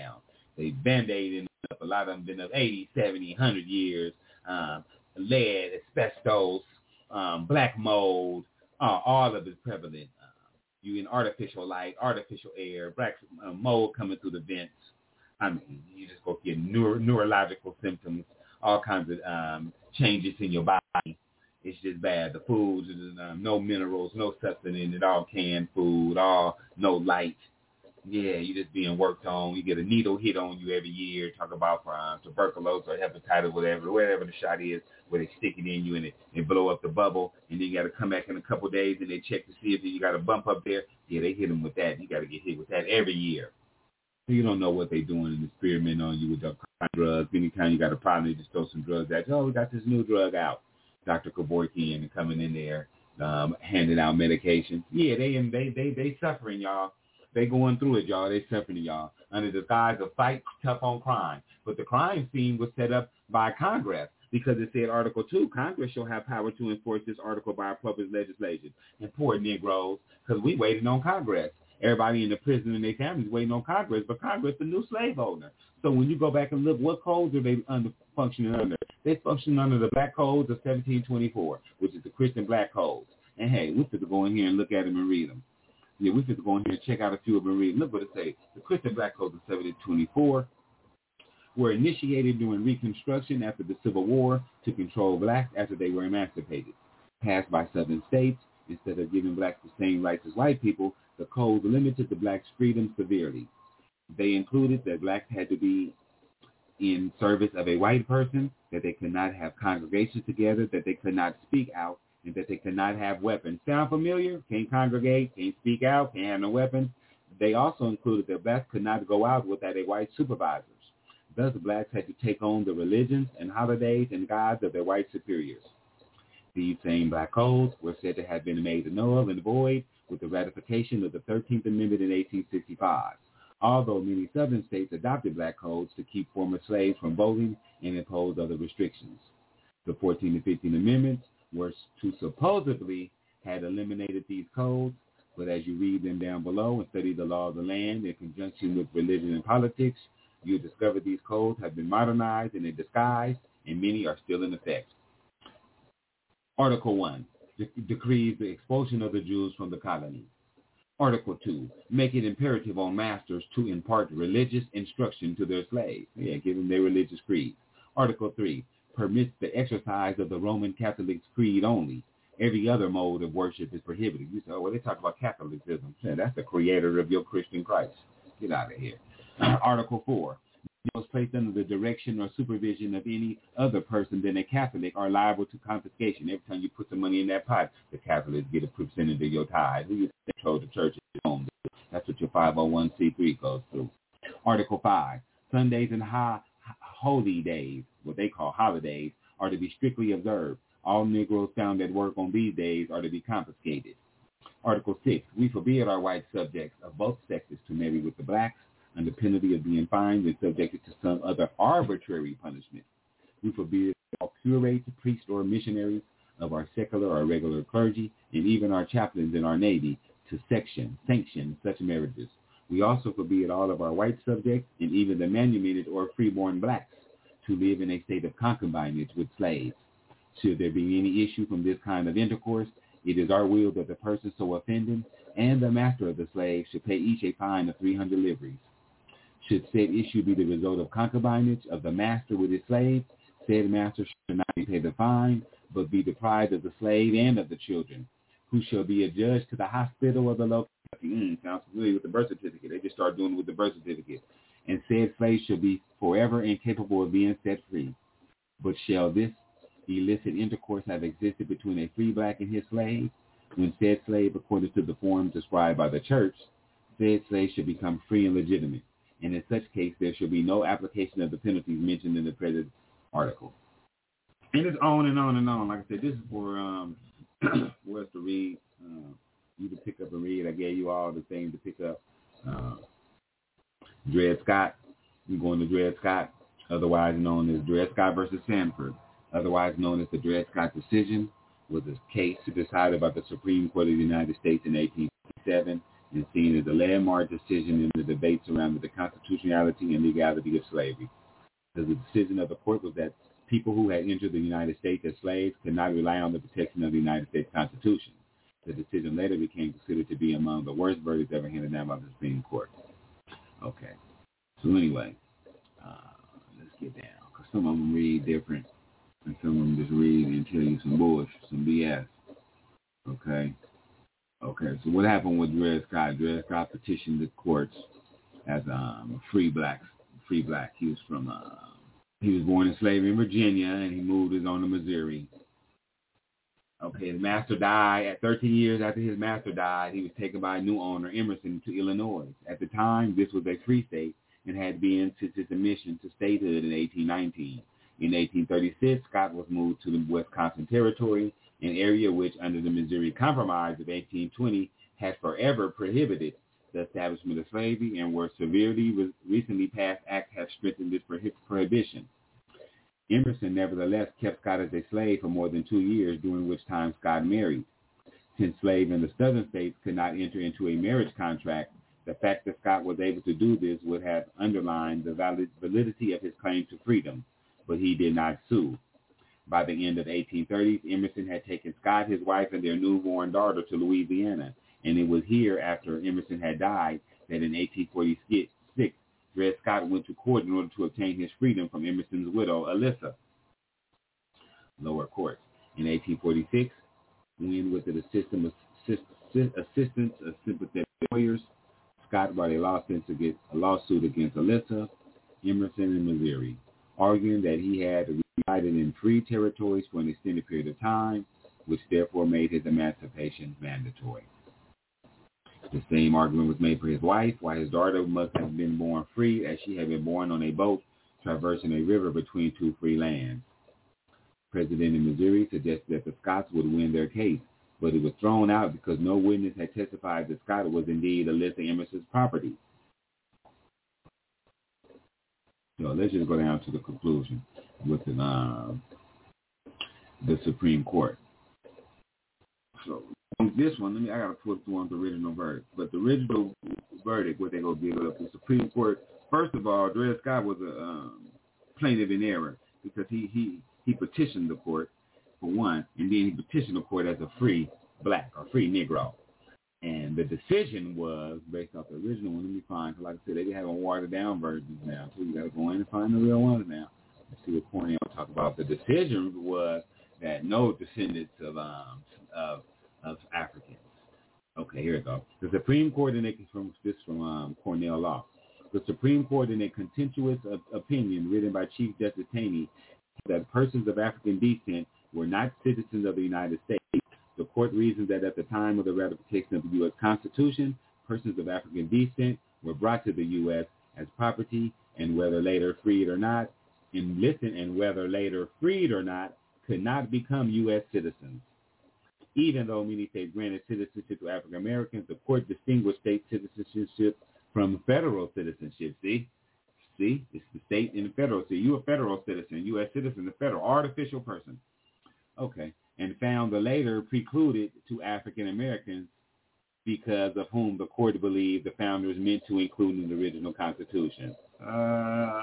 they band-aiding up. A lot of them been up eighty, seventy, one hundred years. Um, lead, asbestos, um, black mold, uh, all of it prevalent. Uh, you in artificial light, artificial air, black uh, mold coming through the vents. I mean, you just go get neuro- neurological symptoms, all kinds of um, changes in your body. It's just bad. The foods, um, no minerals, no substance in it, all canned food, all no light. Yeah, you just being worked on. You get a needle hit on you every year. Talk about for um, tuberculosis or hepatitis, whatever, whatever the shot is, where they stick it in you and it and blow up the bubble, and then you got to come back in a couple of days and they check to see if you got a bump up there. Yeah, they hit them with that. You got to get hit with that every year. So you don't know what they're doing and experimenting on you with the drugs. Anytime you got a problem, they just throw some drugs at you. Oh, we got this new drug out. Doctor Kevorkian and coming in there, um, handing out medication. Yeah, they they they they suffering, y'all. They going through it, y'all. They suffering, y'all, under the guise of fight tough on crime. But the crime scene was set up by Congress because it said Article two, Congress shall have power to enforce this article by public legislation. And poor Negroes, because we waiting on Congress. Everybody in the prison and their families waiting on Congress, but Congress the new slave owner. So when you go back and look, what codes are they under functioning under? They function under the Black Codes of seventeen twenty-four, which is the Christian Black Codes. And hey, we have to go in here and look at them and read them. Yeah, we have to go in here and check out a few of them and read them. Look what it says. The Christian Black Codes of seventeen twenty-four were initiated during Reconstruction after the Civil War to control blacks after they were emancipated. Passed by southern states, instead of giving blacks the same rights as white people, the codes limited the blacks' freedom severely. They included that blacks had to be in service of a white person, that they could not have congregations together, that they could not speak out, and that they could not have weapons. Sound familiar? Can't congregate, can't speak out, can't have no weapons. They also included that blacks could not go out without a white supervisor. Thus, blacks had to take on the religions and holidays and gods of their white superiors. These same black codes were said to have been made null and void with the ratification of the thirteenth Amendment in eighteen sixty-five. Although many southern states adopted black codes to keep former slaves from voting and impose other restrictions. The fourteenth and fifteenth Amendments were to supposedly had eliminated these codes, but as you read them down below and study the law of the land in conjunction with religion and politics, you'll discover these codes have been modernized and in disguise, and many are still in effect. Article one, de- decrees the expulsion of the Jews from the colony. Article two, make it imperative on masters to impart religious instruction to their slaves. Yeah, give them their religious creed. Article three, permits the exercise of the Roman Catholic creed only. Every other mode of worship is prohibited. You say, oh, well, they talk about Catholicism. Yeah, that's the creator of your Christian Christ. Get out of here. Uh, Article four, those placed under the direction or supervision of any other person than a Catholic are liable to confiscation. Every time you put some money in that pot, the Catholics get a percentage of your tithe. Who you told the church is home. That's what your five oh one c three goes through. Article five, Sundays and high, holy days, what they call holidays, are to be strictly observed. All Negroes found at work on these days are to be confiscated. Article six, we forbid our white subjects of both sexes to marry with the blacks, under penalty of being fined and subjected to some other arbitrary punishment. We forbid all curates, priests, or missionaries of our secular or regular clergy, and even our chaplains in our Navy, to section, sanction such marriages. We also forbid all of our white subjects, and even the manumitted or freeborn blacks, to live in a state of concubinage with slaves. Should there be any issue from this kind of intercourse, it is our will that the person so offended and the master of the slave should pay each a fine of three hundred livres. Should said issue be the result of concubinage of the master with his slave, said master should not be paid the fine, but be deprived of the slave and of the children, who shall be adjudged to the hospital or the local. Mm, sounds familiar with the birth certificate. They just start doing it with the birth certificate. And said slave shall be forever incapable of being set free. But shall this illicit intercourse have existed between a free black and his slave? When said slave, according to the forms described by the church, said slave should become free and legitimate. And in such case, there shall be no application of the penalties mentioned in the present article. And it's on and on and on. Like I said, this is for um, for us to read, uh, you to pick up and read. I gave you all the things to pick up. Uh, Dred Scott, we're going to Dred Scott, otherwise known as Dred Scott versus Sanford, otherwise known as the Dred Scott decision, was a case decided by the Supreme Court of the United States in eighteen fifty-seven. and seen as a landmark decision in the debate surrounding the constitutionality and legality of slavery. The decision of the court was that people who had entered the United States as slaves could not rely on the protection of the United States Constitution. The decision later became considered to be among the worst verdicts ever handed down by the Supreme Court. Okay. So anyway, uh, let's get down, because some of them read different, and some of them just read and tell you some bullshit, some B S. Okay. Okay. So what happened with Dred Scott? Dred Scott petitioned the courts as um, free black. Free black. He was from. Uh, he was born in slavery in Virginia, and he moved his on to Missouri. Okay. His master died at thirteen years after his master died. He was taken by a new owner, Emerson, to Illinois. At the time, this was a free state and had been since its admission to statehood in eighteen nineteen. In eighteen thirty-six, Scott was moved to the Wisconsin Territory, an area which, under the Missouri Compromise of eighteen twenty, had forever prohibited the establishment of slavery, and where severely re- recently passed acts have strengthened this prohib- prohibition. Emerson nevertheless kept Scott as a slave for more than two years, during which time Scott married. Since slaves in the southern states could not enter into a marriage contract, the fact that Scott was able to do this would have underlined the valid- validity of his claim to freedom, but he did not sue. By the end of the eighteen thirties, Emerson had taken Scott, his wife, and their newborn daughter to Louisiana, and it was here, after Emerson had died, that in eighteen forty-six, Dred Scott went to court in order to obtain his freedom from Emerson's widow, Alyssa. Lower courts. In eighteen forty-six, when, with the assistance of sympathetic lawyers, Scott brought a lawsuit against, a lawsuit against Alyssa, Emerson, in Missouri, arguing that he had resided in free territories for an extended period of time, which therefore made his emancipation mandatory. The same argument was made for his wife, why his daughter must have been born free, as she had been born on a boat traversing a river between two free lands. President in Missouri suggested that the Scotts would win their case, but it was thrown out because no witness had testified that Scott was indeed Alyssa Emerson's property. So let's just go down to the conclusion with the, uh, the Supreme Court. So on this one, let me, I got to put through on the original verdict. But the original verdict, what they're going to give it up, the Supreme Court, first of all, Dred Scott was a um, plaintiff in error because he, he, he petitioned the court, for one, and then he petitioned the court as a free black or free Negro. And the decision was based off the original one. Let me find, because like I said, they have watered down versions now, so you got to go in and find the real ones now. Let's see what Cornell talked about. The decision was that no descendants of um of of Africans. Okay, here we go. The Supreme Court, in a, from this from um, Cornell Law. The Supreme Court, in a contentious of, opinion written by Chief Justice Taney, that persons of African descent were not citizens of the United States. The court reasoned that at the time of the ratification of the U S Constitution, persons of African descent were brought to the U S as property, and whether later freed or not, and listen, and whether later freed or not, could not become U S citizens. Even though many states granted citizenship to African Americans, the court distinguished state citizenship from federal citizenship. See? See? It's the state and the federal. See, you're a federal citizen, U S citizen, the federal, artificial person. Okay. And found the later precluded to African Americans, because of whom the court believed the founders meant to include in the original Constitution. Uh,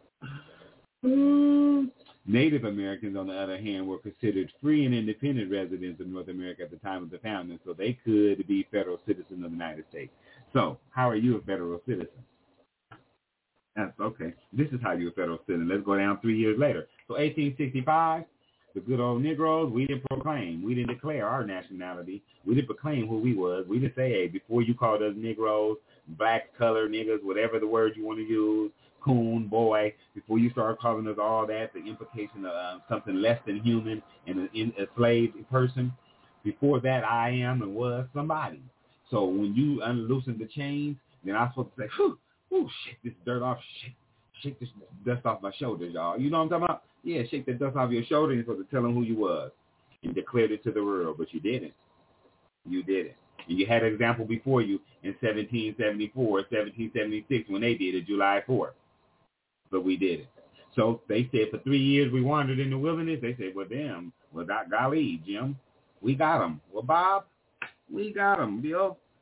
mm, Native Americans, on the other hand, were considered free and independent residents of North America at the time of the founding, so they could be federal citizens of the United States. So, how are you a federal citizen? That's okay. This is how you're a federal citizen. Let's go down three years later. So, eighteen sixty-five. The good old Negroes, we didn't proclaim. We didn't declare our nationality. We didn't proclaim who we was. We didn't say, hey, before you called us Negroes, black, color, niggas, whatever the word you want to use, coon, boy, before you start calling us all that, the implication of uh, something less than human and a, in, a slave person, before that, I am and was somebody. So when you unloosen the chains, then I'm supposed to say, whew, whew, shake this dirt off, shake, shake this dust off my shoulders, y'all. You know what I'm talking about? Yeah, shake that dust off your shoulder and supposed to tell them who you was and declared it to the world, but you didn't. You didn't. And you had an example before you in seventeen seventy-four, seventeen seventy-six when they did it, July fourth. But we didn't. So they said for three years we wandered in the wilderness. They said, well, damn, well, golly, Jim, we got them. Well, Bob, we got them, Bill.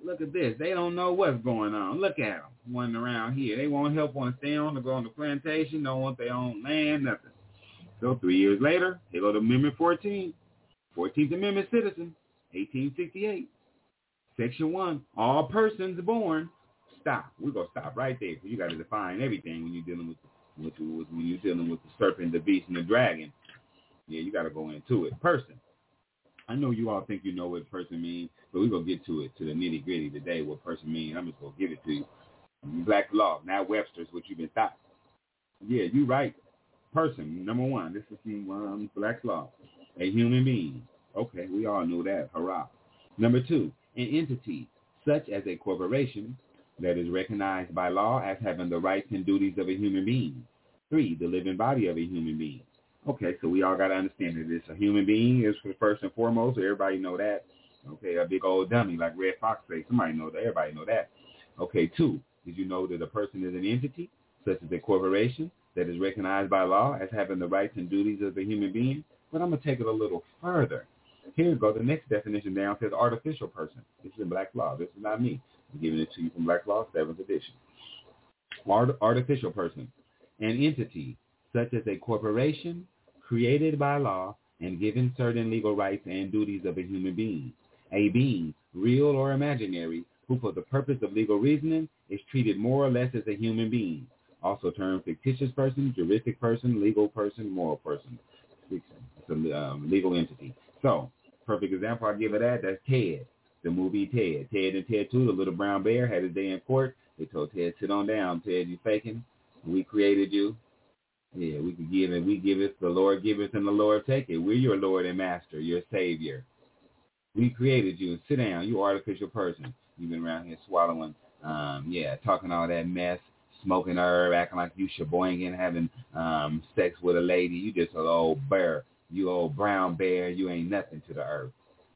Look at this. They don't know what's going on. Look at them running around here. They won't help want to stay on to go on the plantation. Don't want their own land, nothing. So three years later, they go to Amendment fourteen. fourteenth Amendment citizen, eighteen sixty-eight. Section one, all persons born. Stop. We're going to stop right there because you got to define everything when you're dealing with, with, with when you're dealing with the serpent, the beast, and the dragon. Yeah, you got to go into it. Person. I know you all think you know what person means, but we're going to get to it, to the nitty-gritty today, what person means. I'm just going to give it to you. Black law, not Webster's, what you've been taught. Yeah, you right. Person, number one. This is from um, Black's law. A human being. Okay, we all know that. Hurrah. Number two, an entity, such as a corporation that is recognized by law as having the rights and duties of a human being. Three, the living body of a human being. Okay, so we all got to understand that it's a human being is first and foremost, so everybody know that. Okay, a big old dummy like Red Fox say. Somebody know that. Everybody know that. Okay, two, did you know that a person is an entity, such as a corporation that is recognized by law as having the rights and duties of a human being? But I'm going to take it a little further. Here we go. The next definition down says artificial person. This is in Black's Law. This is not me. I'm giving it to you from Black's Law, seventh edition. Art- artificial person. An entity, such as a corporation, created by law and given certain legal rights and duties of a human being. A being, real or imaginary, who for the purpose of legal reasoning is treated more or less as a human being. Also termed fictitious person, juristic person, legal person, moral person. It's a um, legal entity. So, perfect example I give of that, that's Ted, the movie Ted. Ted and Ted two, the little brown bear, had his day in court. They told Ted, sit on down. Ted, you faking? We created you. Yeah, we can give it. We give it. The Lord give it and the Lord take it. We're your Lord and Master, your Savior. We created you. Sit down. You artificial person. You've been around here swallowing, um, yeah, talking all that mess, smoking herb, acting like you sheboying, having um, sex with a lady. You just an old bear. You old brown bear. You ain't nothing to the earth.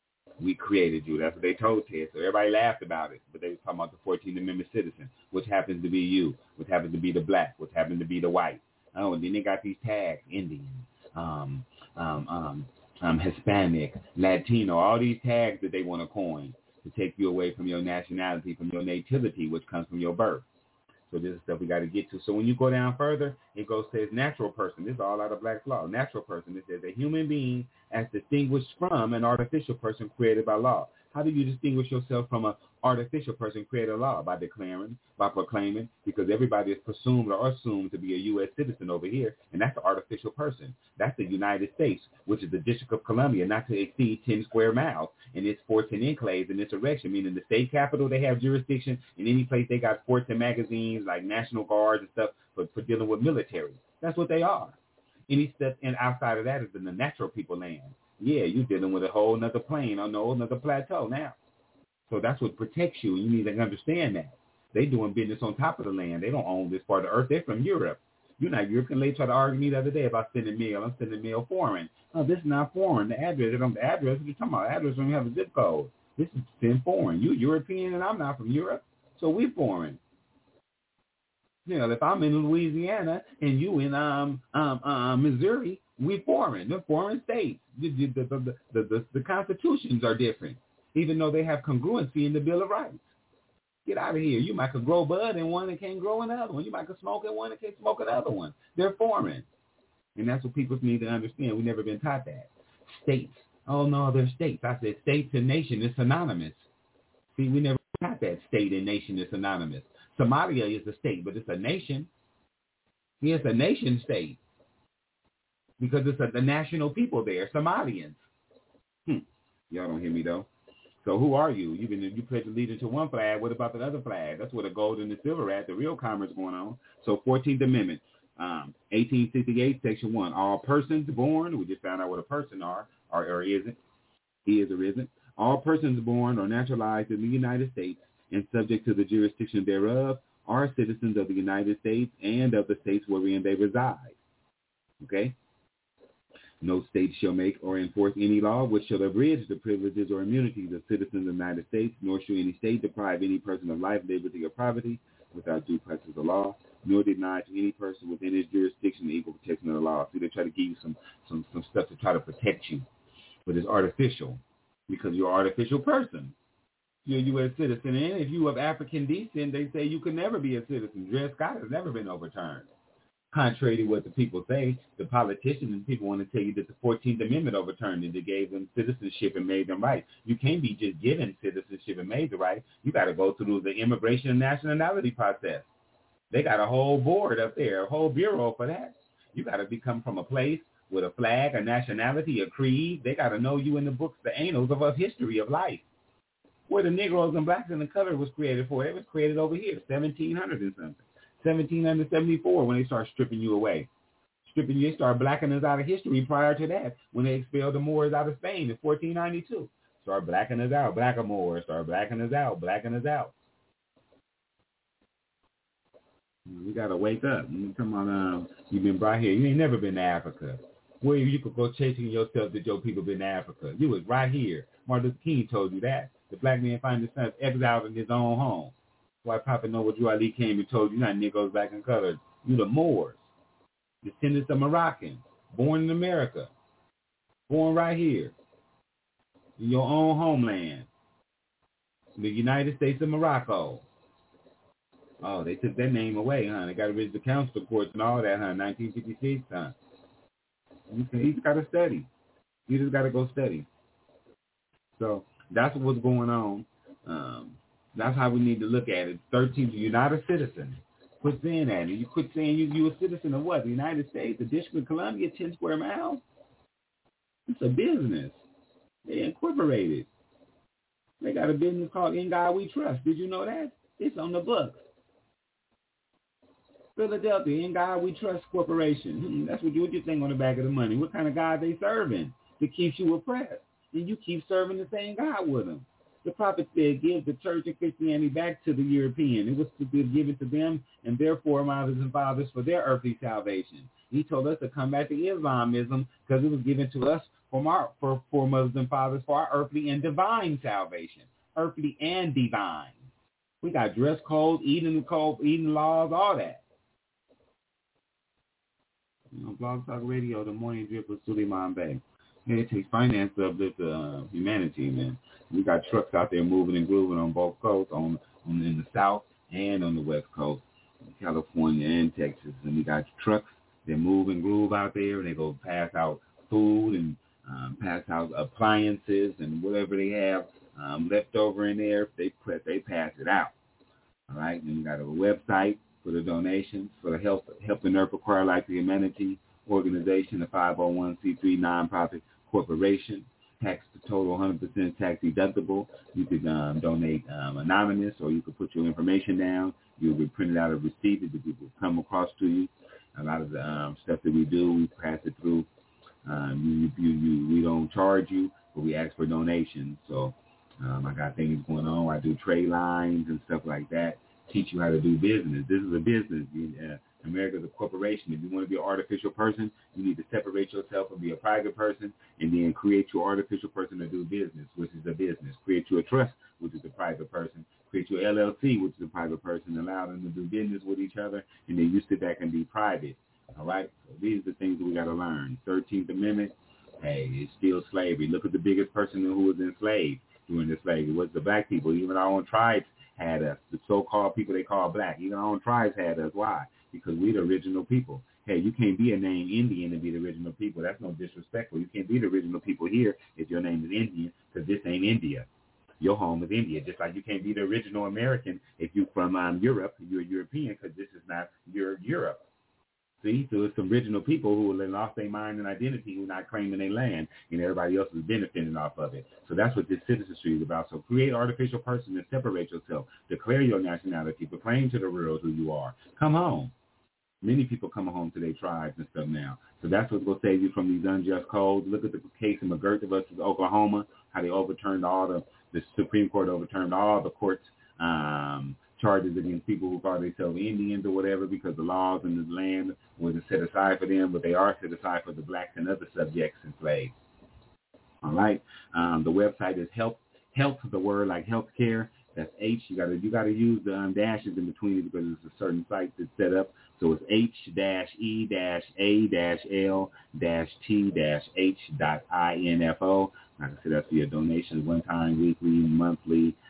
We created you. That's what they told Ted. So everybody laughed about it. But they were talking about the fourteenth Amendment citizen, which happens to be you, which happens to be the black, which happens to be the white. Oh, and then they got these tags, Indian, um, um, um, um, Hispanic, Latino, all these tags that they want to coin to take you away from your nationality, from your nativity, which comes from your birth. So this is stuff we got to get to. So when you go down further, it goes says natural person. This is all out of Black's Law. Natural person. It says a human being as distinguished from an artificial person created by law. How do you distinguish yourself from an artificial person created by law? By declaring, by proclaiming, because everybody is presumed or assumed to be a U S citizen over here, and that's the artificial person. That's the United States, which is the District of Columbia, not to exceed ten square miles, and its forts and enclaves in its erection, meaning the state capital, they have jurisdiction. In any place, they got forts and magazines like National Guards and stuff for, for dealing with military. That's what they are. Any step, and outside of that is in the natural people land. Yeah, you're dealing with a whole nother plane on a whole nother plateau now. So that's what protects you. You need to understand that. They doing business on top of the land. They don't own this part of the earth. They're from Europe. You're not European. They tried to argue me the other day about sending mail. I'm sending mail foreign. No, this is not foreign. The address, the address, what you're talking about, address don't have a zip code. This is send foreign. You European and I'm not from Europe. So we're foreign. You know, if I'm in Louisiana and you in um um uh, Missouri, we foreign. They're foreign states. The the, the, the, the, the the constitutions are different, even though they have congruency in the Bill of Rights. Get out of here. You might could grow bud in one and can't grow another one. You might could smoke in one and can't smoke another one. They're foreign. And that's what people need to understand. We've never been taught that. States. Oh, no, they're states. I said states and nation is synonymous. See, we never taught that state and nation is synonymous. Somalia is a state, but it's a nation. Yeah, it's a nation state. Because it's a, the national people there, Somalians. Hmm. Y'all don't hear me, though. So who are you? You've been you pledge allegiance to one flag. What about the other flag? That's where the gold and the silver at. The real commerce going on. So fourteenth Amendment, um, eighteen sixty-eight, Section one. All persons born, we just found out what a person are, or, or isn't. He is or isn't. All persons born or naturalized in the United States and subject to the jurisdiction thereof are citizens of the United States and of the states wherein they reside. Okay? No state shall make or enforce any law which shall abridge the privileges or immunities of citizens of the United States, nor shall any state deprive any person of life, liberty, or property without due process of law, nor deny to any person within his jurisdiction the equal protection of the law. See, they try to give you some, some, some stuff to try to protect you, but it's artificial because you're an artificial person. you're a U S citizen. And if you of African descent, they say you can never be a citizen. Dred Scott has never been overturned. Contrary to what the people say, the politicians and people want to tell you that the fourteenth Amendment overturned it. It gave them citizenship and made them right. You can't be just given citizenship and made the right. You got to go through the immigration and nationality process. They got a whole board up there, a whole bureau for that. You got to become from a place with a flag, a nationality, a creed. They got to know you in the books, the annals of a history of life. Where the Negroes and blacks and the color was created for, it was created over here, seventeen hundred and something. seventeen seventy-four when they start stripping you away. Stripping you, they start blacking us out of history prior to that when they expelled the Moors out of Spain in fourteen ninety-two. Start blacking us out, blackamoors, start blacking us out, blacking us out. We got to wake up. You come on, um, you've been brought here. You ain't never been to Africa. Where you could go chasing yourself that your people been to Africa. You was right here. Martin Luther King told you that. The black man find his son exiled in his own home. Why Papa Noble Drew Ali came and told you, not Negroes, black and colored. You the Moors, descendants of Moroccans, born in America, born right here, in your own homeland, the United States of Morocco. Oh, they took that name away, huh? They got rid of the council courts and all that, huh? nineteen fifty-six, huh? He's got to study. You just got to go study. So that's what's going on. Um, That's how we need to look at it. thirteen, you're not a citizen. Quit saying that. You quit saying you, you're a citizen of what? The United States, the District of Columbia, ten square miles? It's a business. They incorporated. They got a business called In God We Trust. Did you know that? It's on the books. Philadelphia, In God We Trust Corporation. Hmm, that's what you, what you think on the back of the money. What kind of God they serving that keeps you oppressed? And you keep serving the same God with them. The prophet said, give the church and Christianity back to the European. It was to be given to them and their foremothers and fathers for their earthly salvation. He told us to come back to Islamism because it was given to us from our for foremothers and fathers for our earthly and divine salvation. Earthly and divine. We got dress codes, eating code, eating laws, all that. You know, Blog Talk Radio, the morning drip with Suleiman Bey. Yeah, it takes finance to uplift uh, humanity, man. We got trucks out there moving and grooving on both coasts, on, on in the south and on the west coast, California and Texas. And we got trucks that move and groove out there, and they go pass out food and um, pass out appliances and whatever they have um, left over in there. They put, they pass it out. All right, and we got a website for the donations for the Help Help the Earth Acquire Life to Humanity organization, a five oh one c three nonprofit corporation. Tax to total one hundred percent tax deductible. You could um, donate um, anonymous, or you could put your information down. You'll be printed out a receipt that will come across to you. A lot of the um, stuff that we do, we pass it through. Um, you, you, you, we don't charge you, but we ask for donations. So um, I got things going on. I do trade lines and stuff like that. Teach you how to do business. This is a business. You, uh, America's a corporation. If you want to be an artificial person, you need to separate yourself and be a private person, and then create your artificial person to do business, which is a business. Create you a trust, which is a private person. Create your L L C, which is a private person. Allow them to do business with each other, and then you sit back and be private. All right? So these are the things that we got to learn. thirteenth Amendment, hey, it's still slavery. Look at the biggest person who was enslaved during the slavery. It was the black people. Even our own tribes had us. The so-called people they call black. Even our own tribes had us. Why? Because we the original people. Hey, you can't be a name Indian and be the original people. That's no disrespectful. You can't be the original people here if your name is Indian, because this ain't India. Your home is India. Just like you can't be the original American if you're from um, Europe. You're European, because this is not your Europe. See, so it's some original people who have lost their mind and identity, who are not claiming their land, and everybody else is benefiting off of it. So that's what this citizenry is about. So create artificial person and separate yourself. Declare your nationality. Proclaim to the world who you are. Come home. Many people come home to their tribes and stuff now. So that's what's going to save you from these unjust codes. Look at the case in McGirt versus Oklahoma, how they overturned all the, the Supreme Court overturned all the court's um, charges against people who call themselves Indians or whatever, because the laws in the land wasn't set aside for them, but they are set aside for the blacks and other subjects and slaves. All right. Um, the website is health, health, the word like healthcare. That's H. You gotta you gotta use the um, dashes in between it, because it's a certain site that's set up. So it's H dash E dash A dash L dash T dash H dot I N F O. Like I said, that's for your donations, one time, weekly, monthly,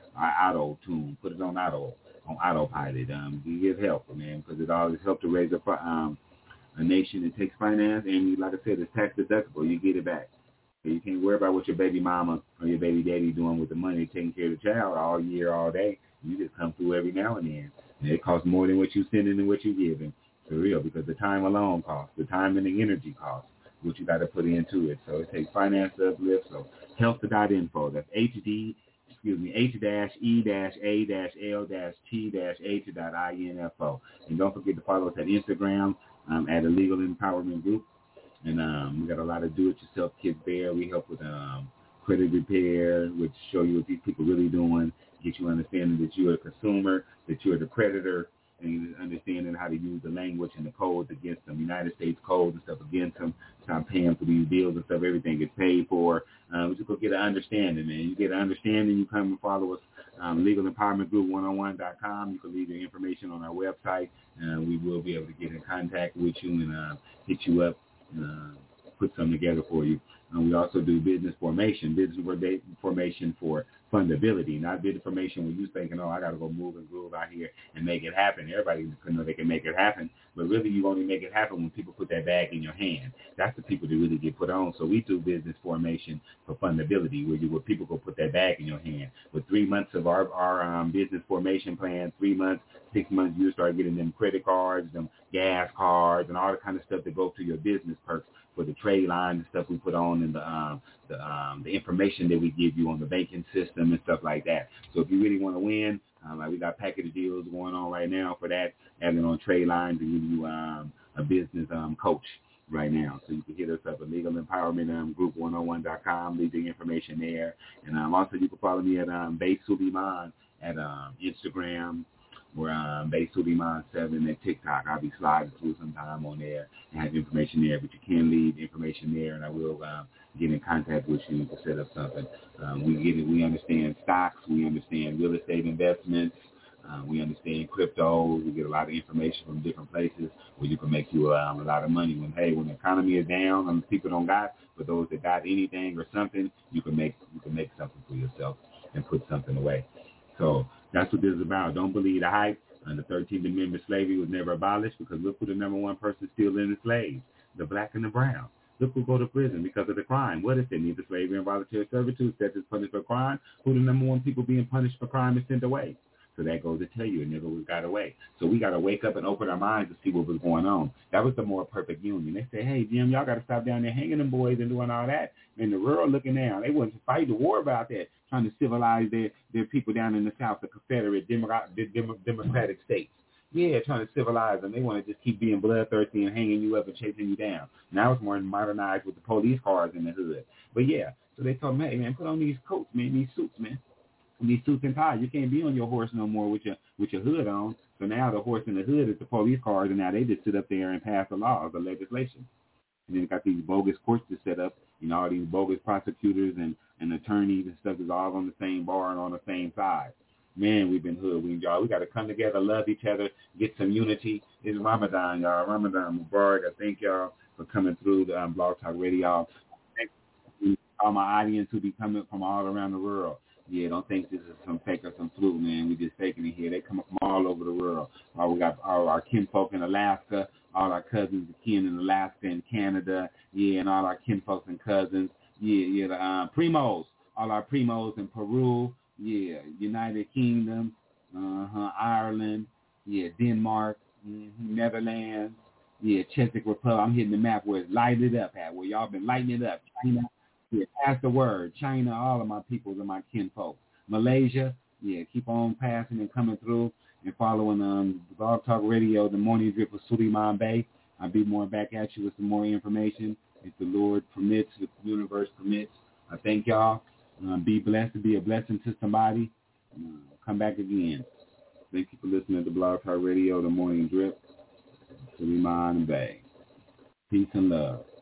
auto tune, put it on auto on autopilot. Um, it is helpful, man, because it always helps to raise a um a nation that takes finance, and like I said, it's tax deductible. You get it back. So you can't worry about what your baby mama or your baby daddy doing with the money, taking care of the child all year, all day. You just come through every now and then. And it costs more than what you sending and what you giving, for real, because the time alone costs, the time and the energy costs, what you got to put into it. So it takes finance to uplift. So health dot info. That's H D, excuse me, H dash E dash A dash L dash T dash H dot I N F O. And don't forget to follow us at Instagram um, at the Legal Empowerment Group. And um, we got a lot of do-it-yourself kits there. We help with um, credit repair, which show you what these people really doing, get you understanding that you're a consumer, that you're the creditor, and understanding how to use the language and the codes against them, United States codes and stuff against them. Stop paying for these bills and stuff. Everything gets paid for. Um, just go get an understanding, man. You get an understanding, you come and follow us, um, Legal Empowerment Group one oh one dot com. You can leave your information on our website, and we will be able to get in contact with you and uh, hit you up. Uh, put something together for you. And we also do business formation, business formation for fundability, not business formation when you're thinking, oh, I got to go move and groove out here and make it happen. Everybody can know they can make it happen, but really you only make it happen when people put that bag in your hand. That's the people that really get put on. So we do business formation for fundability, where, you, where people go put that bag in your hand. With three months of our, our um, business formation plan, three months, six months, you start getting them credit cards, them gas cards, and all the kind of stuff that go to your business perks for the trade lines and stuff we put on, and the um, the um, the information that we give you on the banking system and stuff like that. So if you really want to win, um, like we got package deals going on right now for that, having on trade lines and give you um, a business um, coach right now. So you can hit us up at Legal Empowerment um, Group one oh one dot com, leave the information there. And um, also you can follow me at um, Bay Suleiman at um, Instagram, or um, Bay Suleiman seven at TikTok. I'll be sliding through sometime on there and have information there, but you can leave information there, and I will um, get in contact with you to set up something. Um, we get it. We understand stocks. We understand real estate investments. Uh, we understand crypto. We get a lot of information from different places where you can make you um, a lot of money. When hey, when the economy is down and people don't got, but those that got anything or something, you can make you can make something for yourself and put something away. So that's what this is about. Don't believe the hype. And the thirteenth Amendment, slavery was never abolished, because look who the number one person still in the slaves, the black and the brown. Look who go to prison because of the crime. What is it? Neither slavery and voluntary servitude. That is punished for crime. Who the number one people being punished for crime is sent away? So that goes to tell you it never was got away. So we got to wake up and open our minds to see what was going on. That was the more perfect union. They say, hey, Jim, y'all got to stop down there hanging them boys and doing all that. And the world looking down. They wasn't fighting the war about that, trying to civilize their, their people down in the South, the Confederate Democrat, Democratic states. Yeah, trying to civilize them. They want to just keep being bloodthirsty and hanging you up and chasing you down. Now it's more modernized with the police cars in the hood. But yeah, so they told me, hey, man, put on these coats, man, these suits, man. These suits and ties. You can't be on your horse no more with your with your hood on. So now the horse in the hood is the police cars, and now they just sit up there and pass the laws, the legislation. And then got these bogus courts to set up, you know, all these bogus prosecutors and, and attorneys and stuff is all on the same bar and on the same side. Man, we've been hoodwinked, y'all. We got to come together, love each other, get some unity. It's Ramadan, y'all. Ramadan Mubarak. I thank y'all for coming through the um, Blog Talk Radio. Thank all my audience who be coming from all around the world. Yeah, don't think this is some fake or some fluke, man. We just faking it here. They come from all over the world. Uh, we got all our kinfolk in Alaska, all our cousins and kin in Alaska and Canada, yeah, and all our kinfolks and cousins. Yeah, yeah, the uh, primos, all our primos in Peru, yeah, United Kingdom, uh-huh, Ireland, yeah, Denmark, mm-hmm, Netherlands, yeah, Czech Republic. I'm hitting the map where it's lighted up at, where y'all been lighting it up. China. Yeah, pass the word. China, all of my peoples are my kinfolk. Malaysia, yeah, keep on passing and coming through and following um Blog Talk Radio, the Morning Drip with Suleiman Bey. I'll be more back at you with some more information if the Lord permits, if the universe permits. I thank y'all. Uh, be blessed to be a blessing to somebody. Uh, come back again. Thank you for listening to Blog Talk Radio, the Morning Drip. Suleiman Bey. Peace and love.